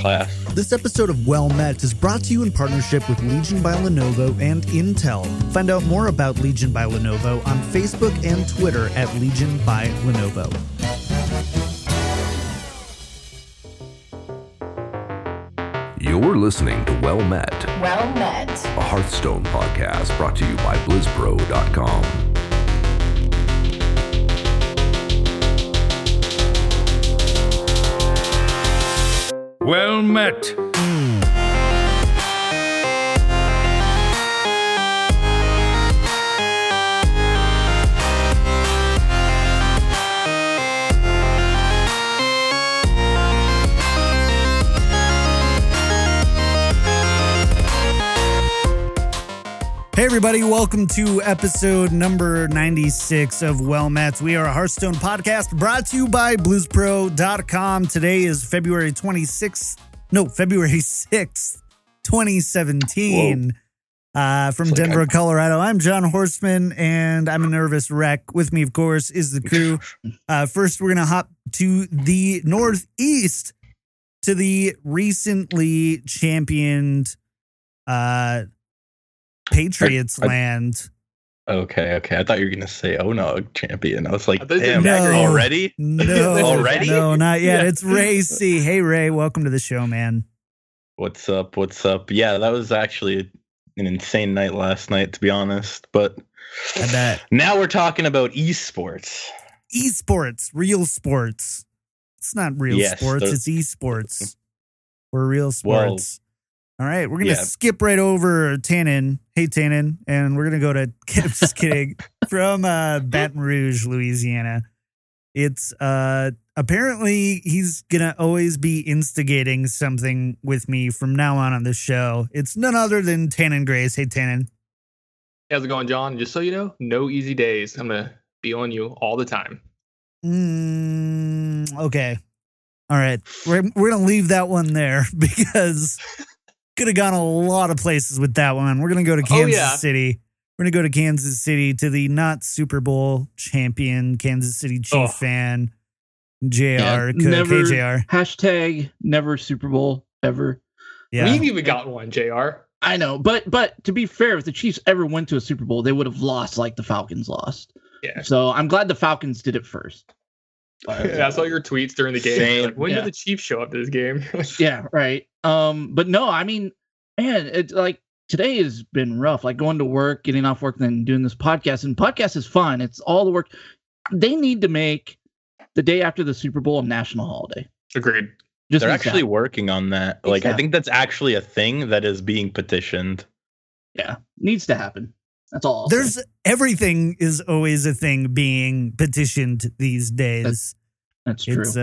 class. This episode of Well Met is brought to you in partnership with Legion by Lenovo and Intel. Find out more about Legion by Lenovo on Facebook and Twitter at Legion by Lenovo. You're listening to Well Met, Well Met, a Hearthstone podcast brought to you by BlizzPro.com. Well Met. Hey everybody, welcome to episode number 96 of Well Met. We are a Hearthstone podcast brought to you by BlizzPro.com. Today is February 6th, 2017. From Denver, Colorado. I'm John Horstman, and I'm a nervous wreck. With me, of course, is the crew. First, we're going to hop to the Northeast, to the recently championed Patriots land. Okay. I thought you were going to say Onog champion. I was like, damn, No. already? No, Already? No, not yet. It's Ray C. Hey, Ray, welcome to the show, man. What's up? Yeah, that was actually an insane night last night, to be honest. But I bet. now we're talking about esports. Esports, real sports. It's not real sports, it's esports. We're real sports. All right, we're going to skip right over Tannen. Hey, Tannen. And we're going to go to, I'm just kidding, from Baton Rouge, Louisiana. It's apparently he's going to always be instigating something with me from now on the show. It's none other than Tannen Grace. Hey, Tannen. How's it going, John? Just so you know, no easy days. I'm going to be on you all the time. Okay. All right. We're going to leave that one there because... could have gone a lot of places with that one. We're going to go to Kansas City. We're going to go to Kansas City to the not Super Bowl champion Kansas City Chief fan, JR. Never, KJR. Hashtag never Super Bowl ever. Yeah. We've even got one, JR. I know, but to be fair, if the Chiefs ever went to a Super Bowl, they would have lost like the Falcons lost. Yeah. So I'm glad the Falcons did it first. I saw your tweets during the game. Like, when did the Chiefs show up to this game? Yeah, right. But no, I mean, man, it's like today has been rough. Like going to work, getting off work, and then doing this podcast. And podcast is fun. It's all the work. They need to make the day after the Super Bowl a national holiday. Agreed. They're actually working on that. Like, I think that's actually a thing that is being petitioned. Yeah, needs to happen. That's all. Everything is always a thing being petitioned these days. That's true. It's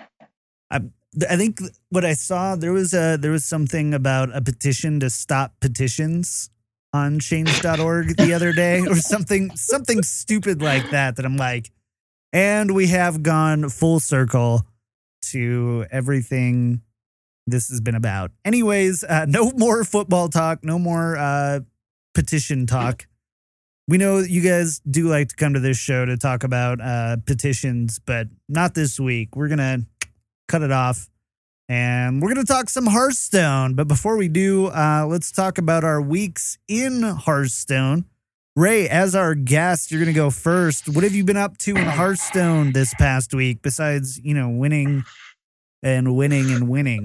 I think what I saw there was something about a petition to stop petitions on change.org the other day or something stupid like that I'm like, and we have gone full circle to everything this has been about. Anyways, no more football talk, no more petition talk. We know that you guys do like to come to this show to talk about petitions, but not this week. We're going to cut it off and we're going to talk some Hearthstone. But before we do, let's talk about our weeks in Hearthstone. Ray, as our guest, you're going to go first. What have you been up to in Hearthstone this past week besides, winning and winning?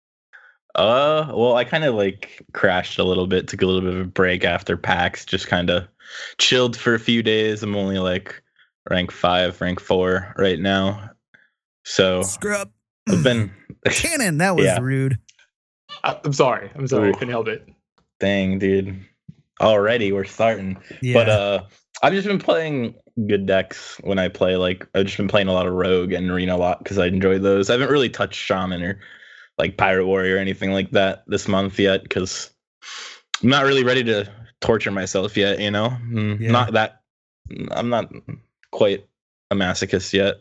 Well, I kind of like crashed a little bit, took a little bit of a break after PAX, just kind of chilled for a few days. I'm only like rank 5, rank 4 right now. So scrub. I've been Cannon, that was rude. I'm sorry. I couldn't help it. Dang, dude. Already we're starting. Yeah. But I've just been playing good decks when I play. Like I've just been playing a lot of Rogue and Arena a lot because I enjoy those. I haven't really touched Shaman or like Pirate Warrior or anything like that this month yet because I'm not really ready to torture myself yet, Not that I'm not quite a masochist yet.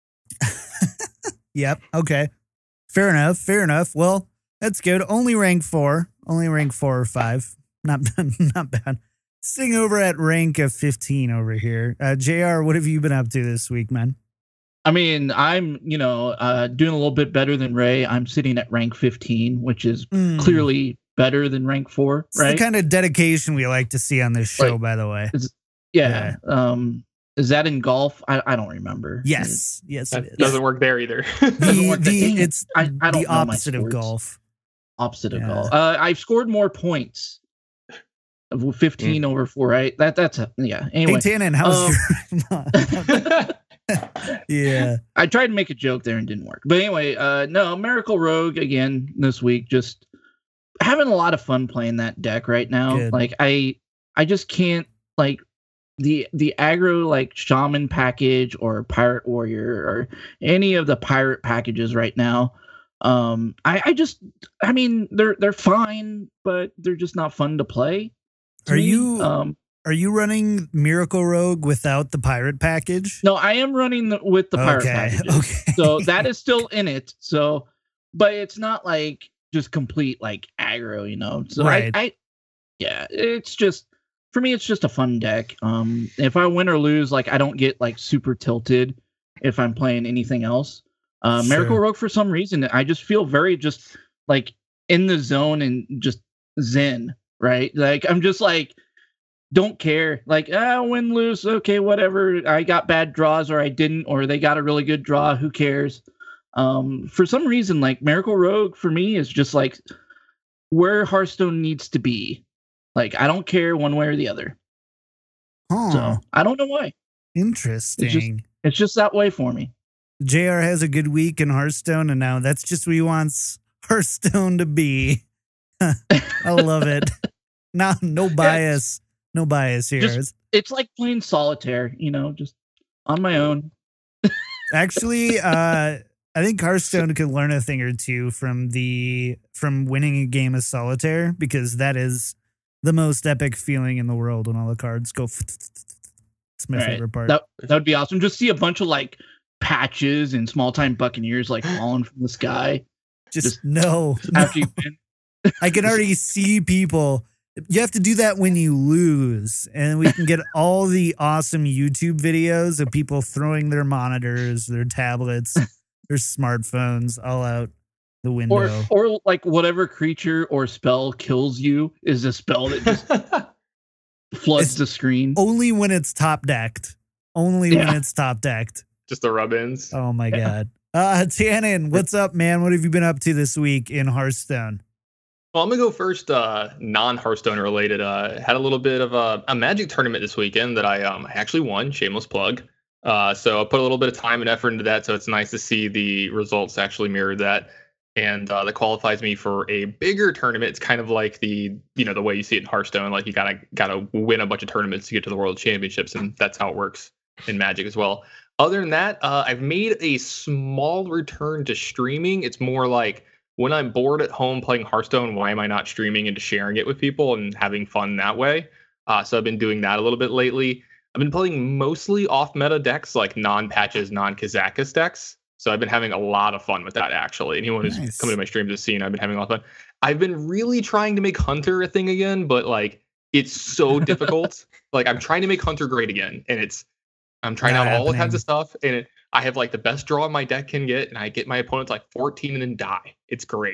Yep. Okay. Fair enough. Well, that's good. Only rank 4 or 5. Not bad. Sitting over at rank of 15 over here. JR, what have you been up to this week, man? I mean, I'm, doing a little bit better than Ray. I'm sitting at rank 15, which is clearly better than rank 4, It's right? the kind of dedication we like to see on this show, by the way. Yeah. Is that in golf? I don't remember. Yes, it is. Doesn't work there either. It's I don't the know my opposite of sports. golf. Opposite of golf. I've scored more points. 15 over 4, right? That's yeah. Anyway, Hey, Tannen, how's your... Yeah. I tried to make a joke there and didn't work. But anyway, no, Miracle Rogue again this week. Just having a lot of fun playing that deck right now. Good. Like I just can't like the aggro like shaman package or pirate warrior or any of the pirate packages right now. I mean they're fine, but they're just not fun to play. Are you running Miracle Rogue without the pirate package? No, I am running with the pirate package. Okay. So that is still in it. So, but it's not like just complete like aggro, So right. It's just for me. It's just a fun deck. If I win or lose, like I don't get like super tilted if I'm playing anything else. Miracle Rogue for some reason I just feel very just like in the zone and just zen. Right? Like I'm just like don't care. Like win, lose, okay, whatever. I got bad draws or I didn't, or they got a really good draw. Who cares? For some reason, like Miracle Rogue for me is just like where Hearthstone needs to be. Like I don't care one way or the other. Huh. So I don't know why. Interesting. It's just that way for me. JR has a good week in Hearthstone, and now that's just what he wants Hearthstone to be. I love it. No bias. No bias here. It's like playing solitaire, just on my own. Actually, I think Hearthstone could learn a thing or two from winning a game of solitaire, because that is the most epic feeling in the world when all the cards go. It's my favorite part. That would be awesome. Just see a bunch of like patches and small time Buccaneers like falling from the sky. Just no. After you win. I can already see people. You have to do that when you lose, and we can get all the awesome YouTube videos of people throwing their monitors, their tablets, their smartphones all out the window. Or like whatever creature or spell kills you is a spell that just floods the screen. Only when it's top decked. When it's top decked. Just the rub-ins. Oh my God. Tannen, what's up, man? What have you been up to this week in Hearthstone? Well, I'm going to go first non-Hearthstone related. Had a little bit of a Magic tournament this weekend that I actually won, shameless plug. So I put a little bit of time and effort into that, so it's nice to see the results actually mirror that. And that qualifies me for a bigger tournament. It's kind of like the way you see it in Hearthstone, like you gotta win a bunch of tournaments to get to the World Championships, and that's how it works in Magic as well. Other than that, I've made a small return to streaming. It's more like when I'm bored at home playing Hearthstone, why am I not streaming and just sharing it with people and having fun that way? So I've been doing that a little bit lately. I've been playing mostly off-meta decks, like non-patches, non-Kazakus decks. So I've been having a lot of fun with that, actually. Anyone who's coming to my streams has seen I've been having a lot of fun. I've been really trying to make Hunter a thing again, but like it's so difficult. Like I'm trying to make Hunter great again, and I'm trying out all kinds of stuff, and I have like the best draw my deck can get, and I get my opponents like 14 and then die. It's great.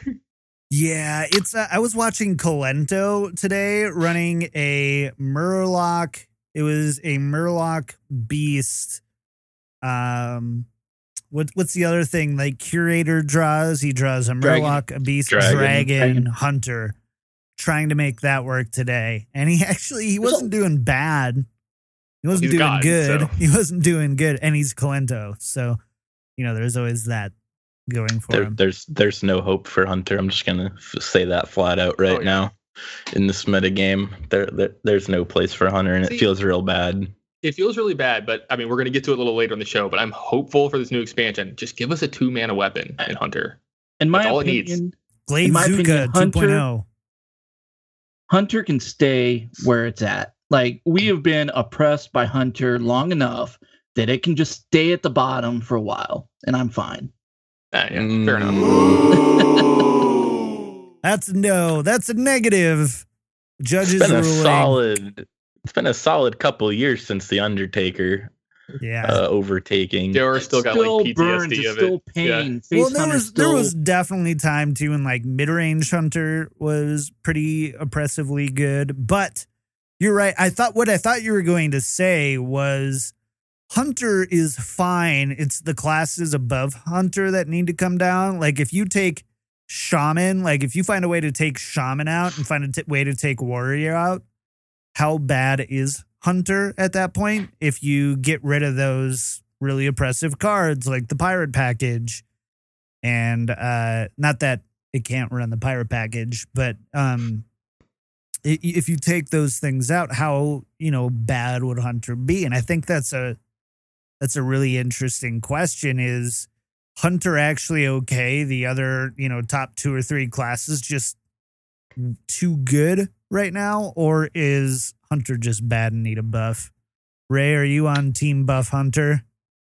Yeah, it's. I was watching Colento today running a Murloc. It was a Murloc Beast. What's the other thing? Like Curator draws. He draws a Murloc, a Beast, Dragon, Hunter. Trying to make that work today, and he wasn't doing bad. He wasn't doing good. So. He wasn't doing good, and he's Colento. So, there's always that going for him. There's no hope for Hunter. I'm just gonna say that flat out now. In this meta game, there's no place for Hunter, and it feels real bad. It feels really bad, but I mean, we're gonna get to it a little later in the show. But I'm hopeful for this new expansion. Just give us a 2-mana weapon in Hunter. In my all opinion, it needs. Gladezuka 2.0. Hunter can stay where it's at. Like, we have been oppressed by Hunter long enough that it can just stay at the bottom for a while, and I'm fine. Fair enough. That's a negative. Judges ruling. It's been a solid couple years since The Undertaker. Yeah. Overtaking. Joe still got still like PTSD burns, of it's it. still pain. Yeah. Well, Face there Hunter's was still- definitely time too, and like mid-range Hunter was pretty oppressively good. But you're right. What I thought you were going to say was Hunter is fine. It's the classes above Hunter that need to come down. Like if you take Shaman, like if you find a way to take Shaman out and find a way to take Warrior out, how bad is Hunter at that point? If you get rid of those really oppressive cards like the Pirate Package, and not that it can't run the Pirate Package, but if you take those things out, how bad would Hunter be? And I think that's a really interesting question. Is Hunter actually okay? The other top 2 or 3 classes just too good right now, or is Hunter just bad and need a buff? Ray, are you on team buff Hunter?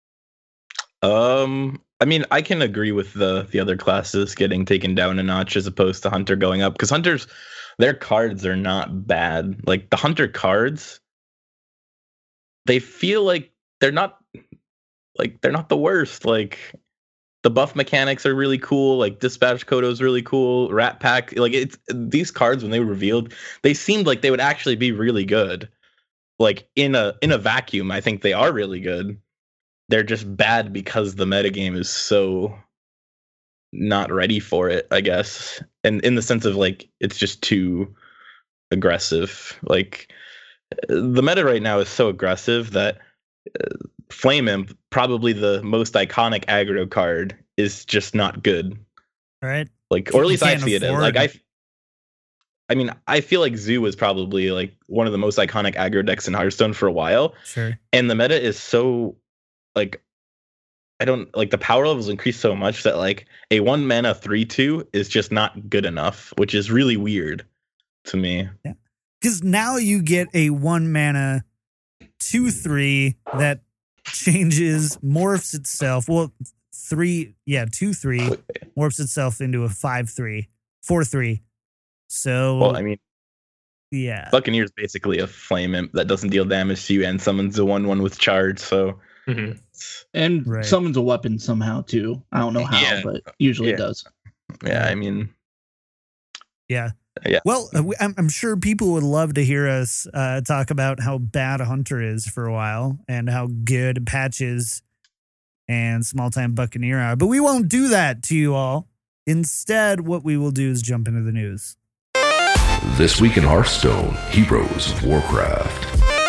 I mean, I can agree with the other classes getting taken down a notch as opposed to Hunter going up, because Hunter's, their cards are not bad. Like the Hunter cards, they feel like they're not the worst. Like the buff mechanics are really cool. Like Dispatch Kodo is really cool. Rat Pack, like it's these cards when they were revealed, they seemed like they would actually be really good. Like in a vacuum, I think they are really good. They're just bad because the metagame is so not ready for it, I guess. And in the sense of like it's just too aggressive. Like the meta right now is so aggressive that Flame Imp, probably the most iconic aggro card, is just not good. Right. Like, or at least I see it. Like I mean, I feel like Zoo was probably like one of the most iconic aggro decks in Hearthstone for a while. Sure. And the meta is so like, I don't like the power levels increase so much that like a 1 mana 3/2 is just not good enough, which is really weird to me. Yeah. Because now you get a 1 mana 2/3 that changes, morphs itself. Well, 2/3 morphs itself into a 5/3, 4/3. So, well, I mean, yeah, Buccaneer is basically a Flame Imp that doesn't deal damage to you and summons a 1/1 with charge. So, and Right. summons a weapon somehow too. I don't know how, but usually it does. yeah, I mean, yeah. Yeah. Well, I'm sure people would love to hear us talk about how bad Hunter is for a while and how good Patches and Small Time Buccaneer are. But we won't do that to you all. Instead, what we will do is jump into the news. This week in Hearthstone, Heroes of Warcraft.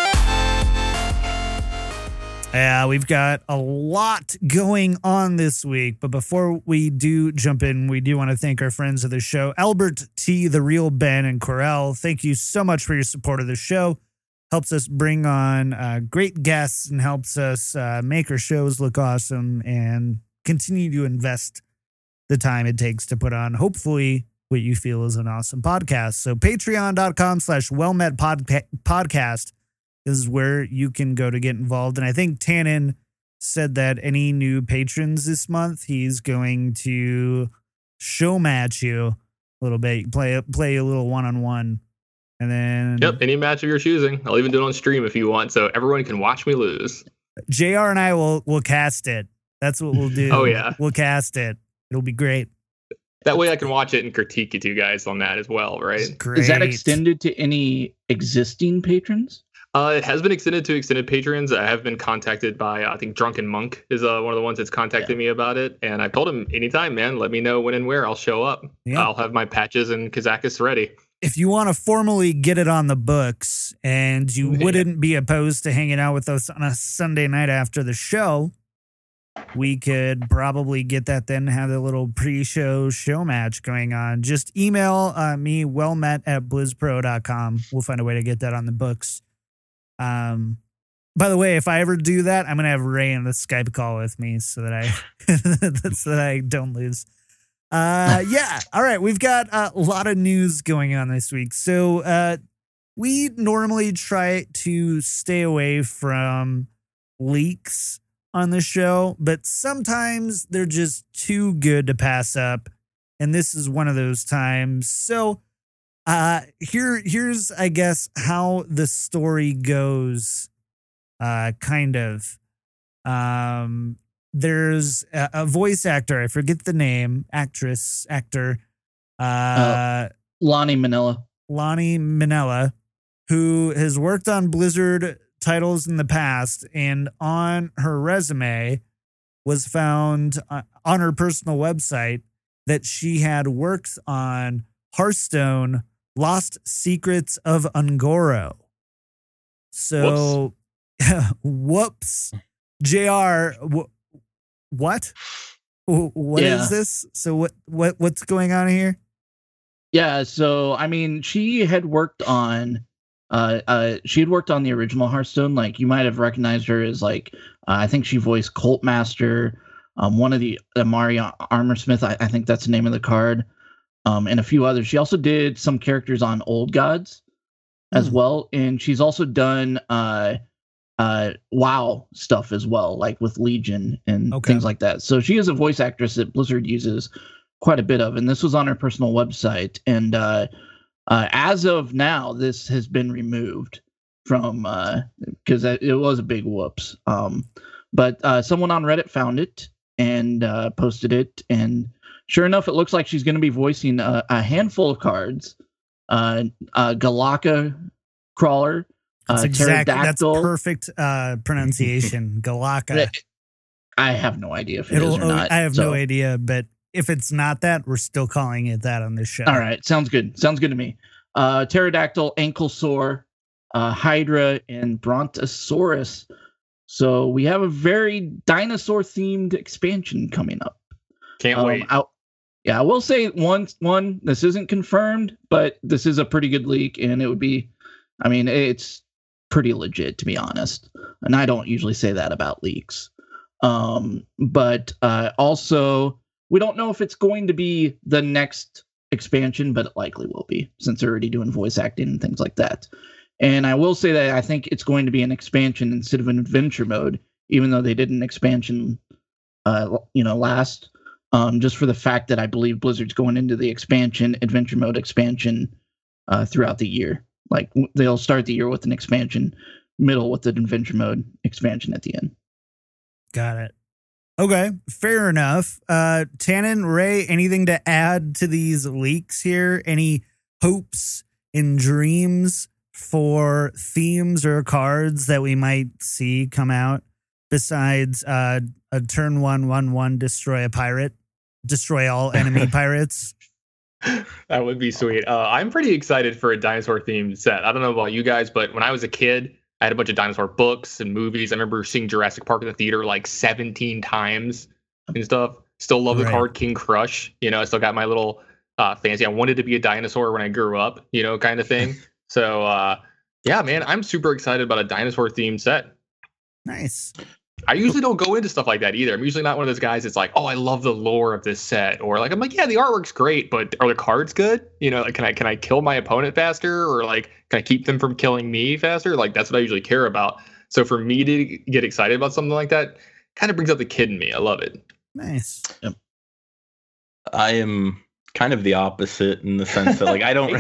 Yeah, we've got a lot going on this week. But before we do jump in, we do want to thank our friends of the show, Albert T, The Real Ben, and Corel. Thank you so much for your support of the show. Helps us bring on great guests and helps us make our shows look awesome and continue to invest the time it takes to put on, hopefully, what you feel is an awesome podcast. So patreon.com/wellmetpodcast is where you can go to get involved. And I think Tannen said that any new patrons this month, he's going to show match you a little bit, play a little one-on-one. And then any match of your choosing. I'll even do it on stream if you want, so everyone can watch me lose. JR and I will cast it. That's what we'll do. Oh, yeah. We'll cast it. It'll be great. That way I can watch it and critique you two guys on that as well, right? Great. Is that extended to any existing patrons? It has been extended to extended patrons. I have been contacted by, I think Drunken Monk is one of the ones that's contacted me about it. And I told him, anytime, man, let me know when and where. I'll show up. Yeah. I'll have my patches and Kazakus ready. If you want to formally get it on the books and you wouldn't be opposed to hanging out with us on a Sunday night after the show, we could probably get that then, have a little pre-show show match going on. Just email me, wellmet@blizzpro.com. We'll find a way to get that on the books. By the way, if I ever do that, I'm going to have Ray in the Skype call with me so that I don't lose. Yeah. All right. We've got a lot of news going on this week. So, we normally try to stay away from leaks on the show, but sometimes they're just too good to pass up. And this is one of those times. So, here's, I guess, how the story goes, kind of. There's a voice actor. I forget the name. Actor. Lonnie Manila. Lonnie Minella, who has worked on Blizzard titles in the past, and on her resume was found on her personal website that she had worked on Hearthstone Lost Secrets of Ungoro. So, whoops. JR, what? What is this? So what's going on here? Yeah, so I mean, she had worked on the original Hearthstone. Like, you might have recognized her as like I think she voiced Colt Master, one of the Mario Armorsmith. I think that's the name of the card, and a few others. She also did some characters on Old Gods as well, and she's also done WoW stuff as well, like with Legion and things like that. So she is a voice actress that Blizzard uses quite a bit of, and this was on her personal website. And as of now, this has been removed from because it was a big whoops. But someone on Reddit found it and posted it, and sure enough, it looks like she's going to be voicing a handful of cards. Galaka Crawler. That's perfect pronunciation. Galaka. I have no idea if it is or not. I have no idea, but if it's not that, we're still calling it that on this show. All right, sounds good. Sounds good to me. Pterodactyl, Anklesaur, Hydra, and Brontosaurus. So we have a very dinosaur-themed expansion coming up. Can't wait. I will say one. This isn't confirmed, but this is a pretty good leak, and it would be. I mean, it's pretty legit, to be honest. And I don't usually say that about leaks. But also, we don't know if it's going to be the next expansion, but it likely will be, since they're already doing voice acting and things like that. And I will say that I think it's going to be an expansion instead of an adventure mode, even though they did an expansion, last. Just for the fact that I believe Blizzard's going into the adventure mode expansion throughout the year. Like, they'll start the year with an expansion, middle with the adventure mode expansion at the end. Got it. Okay, fair enough. Tannen, Ray, anything to add to these leaks here? Any hopes and dreams for themes or cards that we might see come out besides a turn 1/1/1 destroy a pirate, destroy all enemy pirates? That would be sweet. I'm pretty excited for a dinosaur themed set. I don't know about you guys, but when I was a kid, I had a bunch of dinosaur books and movies. I remember seeing Jurassic Park in the theater like 17 times and stuff. Still love the card King Crush. I still got my little fancy. I wanted to be a dinosaur when I grew up, kind of thing. So, yeah, man, I'm super excited about a dinosaur themed set. Nice. I usually don't go into stuff like that either. I'm usually not one of those guys that's like, oh, I love the lore of this set. Or like, I'm like, yeah, the artwork's great, but are the cards good? Like, can I kill my opponent faster? Or like, can I keep them from killing me faster? Like, that's what I usually care about. So for me to get excited about something like that kind of brings out the kid in me. I love it. Nice. Yep. I am kind of the opposite in the sense that like, I don't,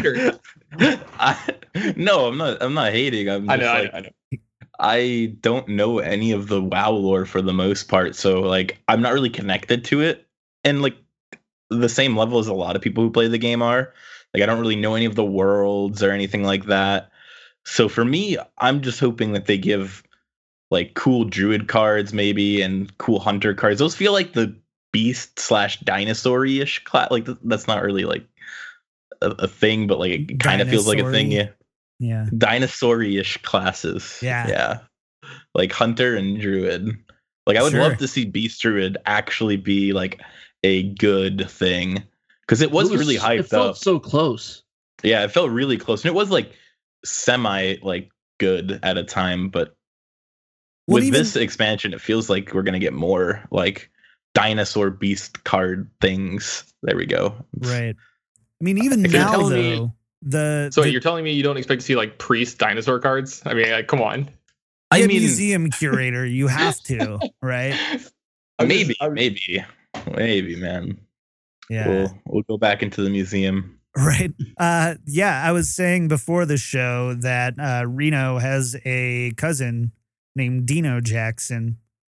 no, I'm not hating. I know. I don't know any of the WoW lore for the most part, so like I'm not really connected to it, and like the same level as a lot of people who play the game are. Like, I don't really know any of the worlds or anything like that. So for me, I'm just hoping that they give like cool druid cards maybe and cool hunter cards. Those feel like the beast / dinosaur-ish class. Like that's not really like a thing, but like it kind of feels like a thing. Yeah. Dinosaur-ish classes. Yeah. Like hunter and druid. Like I would love to see beast druid actually be like a good thing, because it was really hyped up. It felt so close. Yeah, it felt really close. And it was like semi like good at a time, but with this expansion, it feels like we're gonna get more like dinosaur beast card things. There we go. Right. I mean, even now though. You're telling me you don't expect to see like priest dinosaur cards? I mean, like, come on. I mean, museum curator, you have to, right? Maybe, man. Yeah, we'll go back into the museum, right? I was saying before the show that Reno has a cousin named Dino Jackson,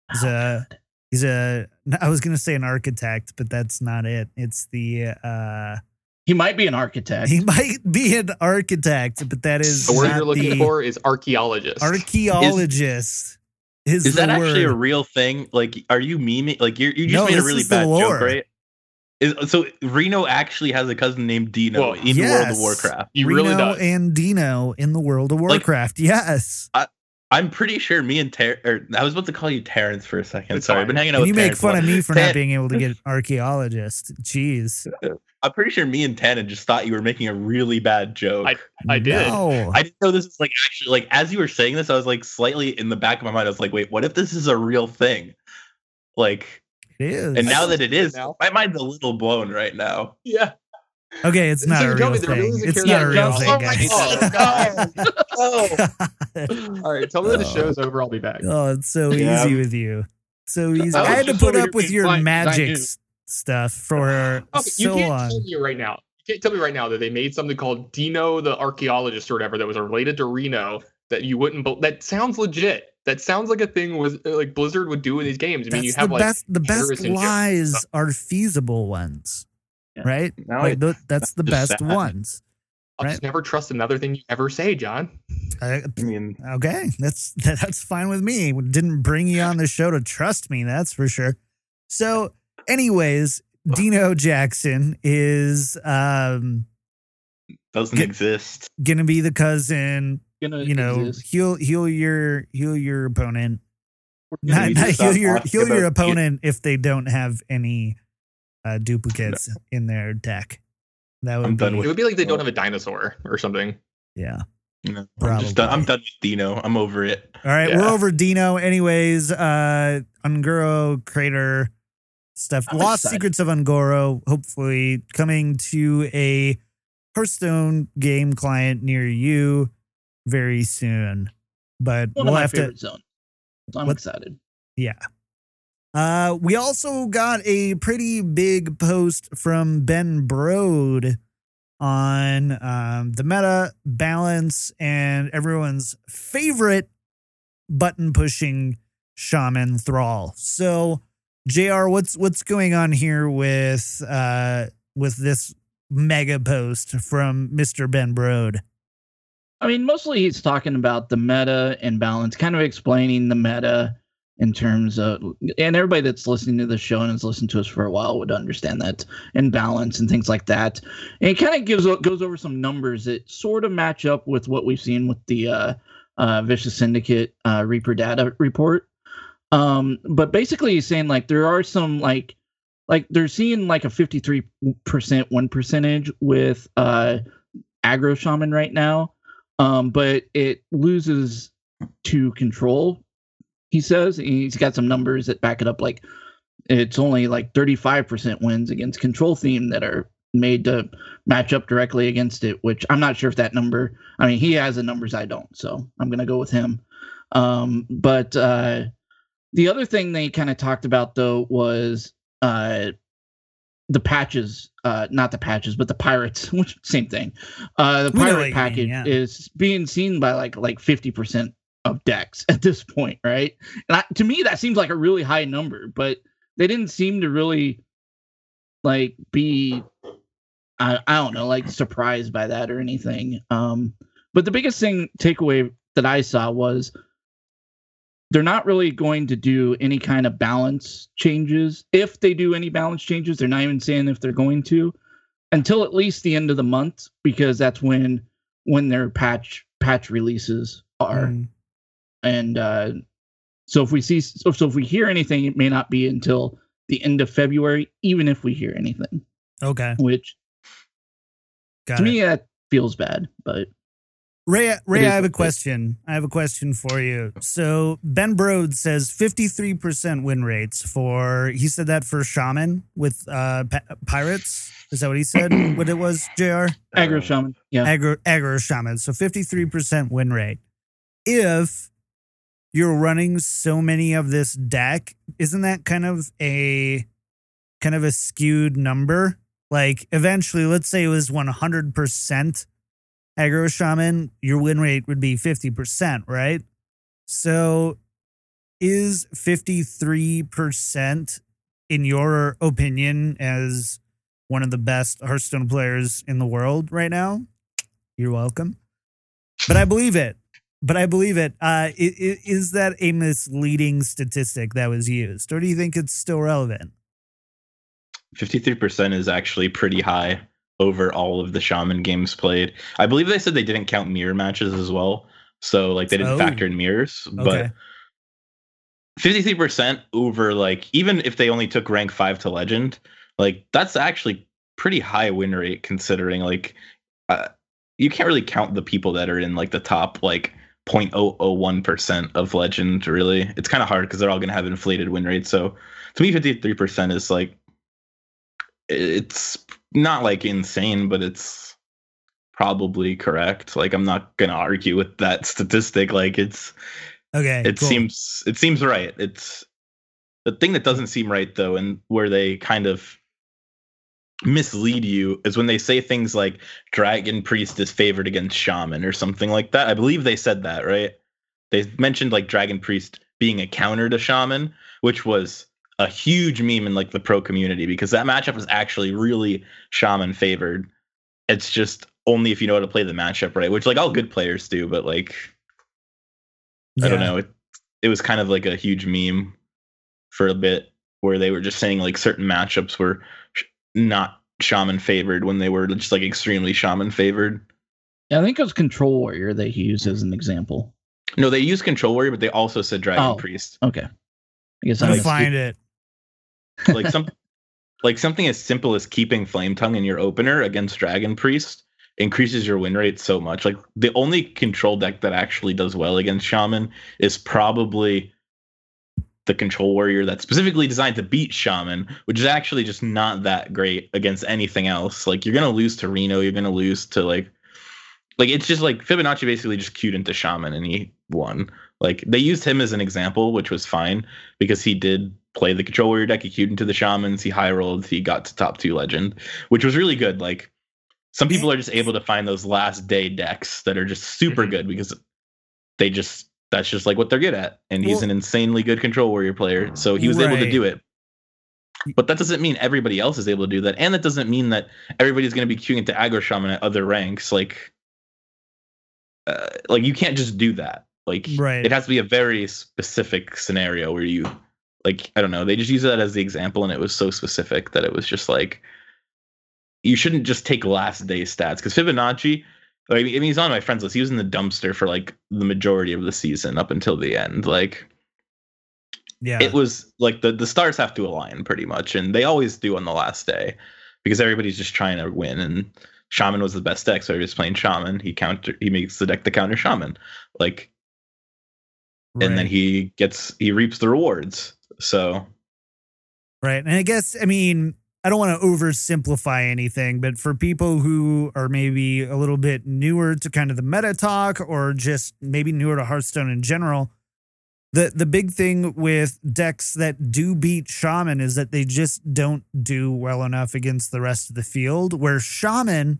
He's a. I was gonna say an architect, but that's not it. It's the. He might be an architect. He might be an architect, but that is The word not you're looking for is archaeologist. Archaeologist Is that actually a word. real thing? Like, are you memeing? Like, you just No, made a this really is the bad lore. joke, right? So Reno actually has a cousin named Dino Well, in World of Warcraft. He Reno really does. and Dino in the World of Warcraft. Yes. I'm pretty sure me and I was about to call you Terrence for a second. It's Sorry, fine. I've been hanging out And with you make Terrence fun a of lot. me for Tan- not being able to get archaeologist. Jeez. I'm pretty sure me and Tannen just thought you were making a really bad joke. I did. No. I didn't know this is like actually like as you were saying this, I was like slightly in the back of my mind. I was like, wait, what if this is a real thing? Like, It is. and now that it is, Now. my mind's a little blown right now. Yeah. Okay, it's not So a you're telling real me there really thing. is a It's character- not a real Yeah, thing, oh my guys. Oh, God. Oh, All right. Tell me when the show's over. I'll be back. Oh, it's so Yeah. easy with you. So easy. was I had to just put over up here with being your fine, 'cause I magic knew. stuff for Okay, you so can't long. tell me right now. You can't tell me right now that they made something called Dino the Archaeologist or whatever that was related to Reno that you wouldn't. That sounds legit. That sounds like a thing was like Blizzard would do in these games. I mean, you That's have the like best. The best terrorists and lies are feasible ones, Yeah. right? Now Like that's the just best sad. ones. I'll right. just never trust another thing you ever say, John. I, I mean, okay, that's fine with me. Didn't bring you on the show to trust me, that's for sure. So, anyways, Dino Jackson is doesn't exist. gonna be the cousin. Gonna You know, exist. heal your opponent. We're gonna Not, we not just heal stop your talking heal your about- opponent if they don't have any duplicates in their deck. That would I'm done be, It with- would be like they don't have a dinosaur or something. yeah. No, Probably. I'm done with Dino. I'm over it. All right, Yeah. we're over Dino. Anyways, Ungoro Crater stuff. I'm Lost excited. Secrets of Ungoro, hopefully coming to a Hearthstone game client near you very soon. But One we'll of my have to, favorite zones. So I'm What- excited. yeah. We also got a pretty big post from Ben Brode on the meta balance and everyone's favorite button pushing shaman Thrall. So, JR, what's going on here with this mega post from Mr. Ben Brode? I mean, mostly he's talking about the meta and balance, kind of explaining the meta in terms of, and everybody that's listening to the show and has listened to us for a while would understand that, and balance and things like that. And it kind of goes over some numbers that sort of match up with what we've seen with the Vicious Syndicate Reaper data report. But basically he's saying like there are some like they're seeing like a 53% win percentage with aggro shaman right now. But it loses to control, he says. He's got some numbers that back it up. Like it's only like 35% wins against control theme that are made to match up directly against it, which I'm not sure if that number, I mean, he has the numbers, I don't, so I'm going to go with him. But the other thing they kind of talked about though was the patches, not the patches, but the pirates, which same thing. The We know what pirate you package mean, yeah. is being seen by like 50% of decks at this point, right? And to me, that seems like a really high number, but they didn't seem to really like be, I don't know, like surprised by that or anything. But the biggest takeaway that I saw was they're not really going to do any kind of balance changes. If they do any balance changes, they're not even saying if they're going to until at least the end of the month, because that's when their patch releases are. Mm. And so if we hear anything, it may not be until the end of February, even if we hear anything, Okay. which Got to it. me that feels bad, but Ray, is I have a what it is. question. I have a question for you. So Ben Brode says 53% win rates for, he said that for Shaman with Pirates. Is that what he said? What it was, JR? aggro shaman, yeah. Aggro Shaman. So 53% win rate. If you're running so many of this deck, isn't that kind of a skewed number? Like eventually, let's say it was 100% aggro shaman, your win rate would be 50%, right? So is 53%, in your opinion, as one of the best Hearthstone players in the world right now? You're welcome. But I believe it. Is that a misleading statistic that was used, or do you think it's still relevant? 53% is actually pretty high over all of the Shaman games played. I believe they said they didn't count mirror matches as well. So like they didn't factor in mirrors, but 53% over, like, even if they only took rank 5 to legend, like that's actually pretty high win rate considering like you can't really count the people that are in like the top like 0.001% of legend. Really, it's kind of hard because they're all going to have inflated win rates. So to me, 53% is like, it's not like insane, but it's probably correct. Like I'm not going to argue with that statistic. Like it's okay. It seems right. It's the thing that doesn't seem right though, and where they kind of mislead you is when they say things like Dragon Priest is favored against Shaman or something like that. I believe they said that, right? They mentioned like Dragon Priest being a counter to Shaman, which was a huge meme in like the pro community because that matchup was actually really Shaman favored. It's just only if you know how to play the matchup right, which like all good players do, but like I don't know, it was kind of like a huge meme for a bit where they were just saying like certain matchups were not Shaman favored when they were just like extremely Shaman favored. Yeah, I think it was Control Warrior they used as an example. No, they used Control Warrior, but they also said Dragon Priest. Okay, I guess I'll find it. Like something as simple as keeping Flame Tongue in your opener against Dragon Priest increases your win rate so much. Like the only control deck that actually does well against Shaman is probably the Control Warrior that's specifically designed to beat Shaman, which is actually just not that great against anything else. Like you're gonna lose to Reno, you're gonna lose to like it's just like Fibonacci basically just queued into Shaman and he won. Like they used him as an example, which was fine because he did play the Control Warrior deck. He queued into the Shamans, he high rolled, he got to top 2 legend, which was really good. Like some people are just able to find those last day decks that are just super good because that's just like what they're good at. And he's an insanely good Control Warrior player. So he was able to do it. But that doesn't mean everybody else is able to do that. And that doesn't mean that everybody's going to be queuing into Aggro Shaman at other ranks. Like you can't just do that. Like it has to be a very specific scenario where you like, I don't know. They just use that as the example. And it was so specific that it was just like, you shouldn't just take last day stats because Fibonacci, I mean, he's on my friends list. He was in the dumpster for like the majority of the season up until the end. Like, it was like the stars have to align pretty much, and they always do on the last day because everybody's just trying to win. And Shaman was the best deck, so he was playing Shaman. He makes the deck to counter Shaman, like, and then he reaps the rewards. So, right, and I guess I don't want to oversimplify anything, but for people who are maybe a little bit newer to kind of the meta talk or just maybe newer to Hearthstone in general, the big thing with decks that do beat Shaman is that they just don't do well enough against the rest of the field, where Shaman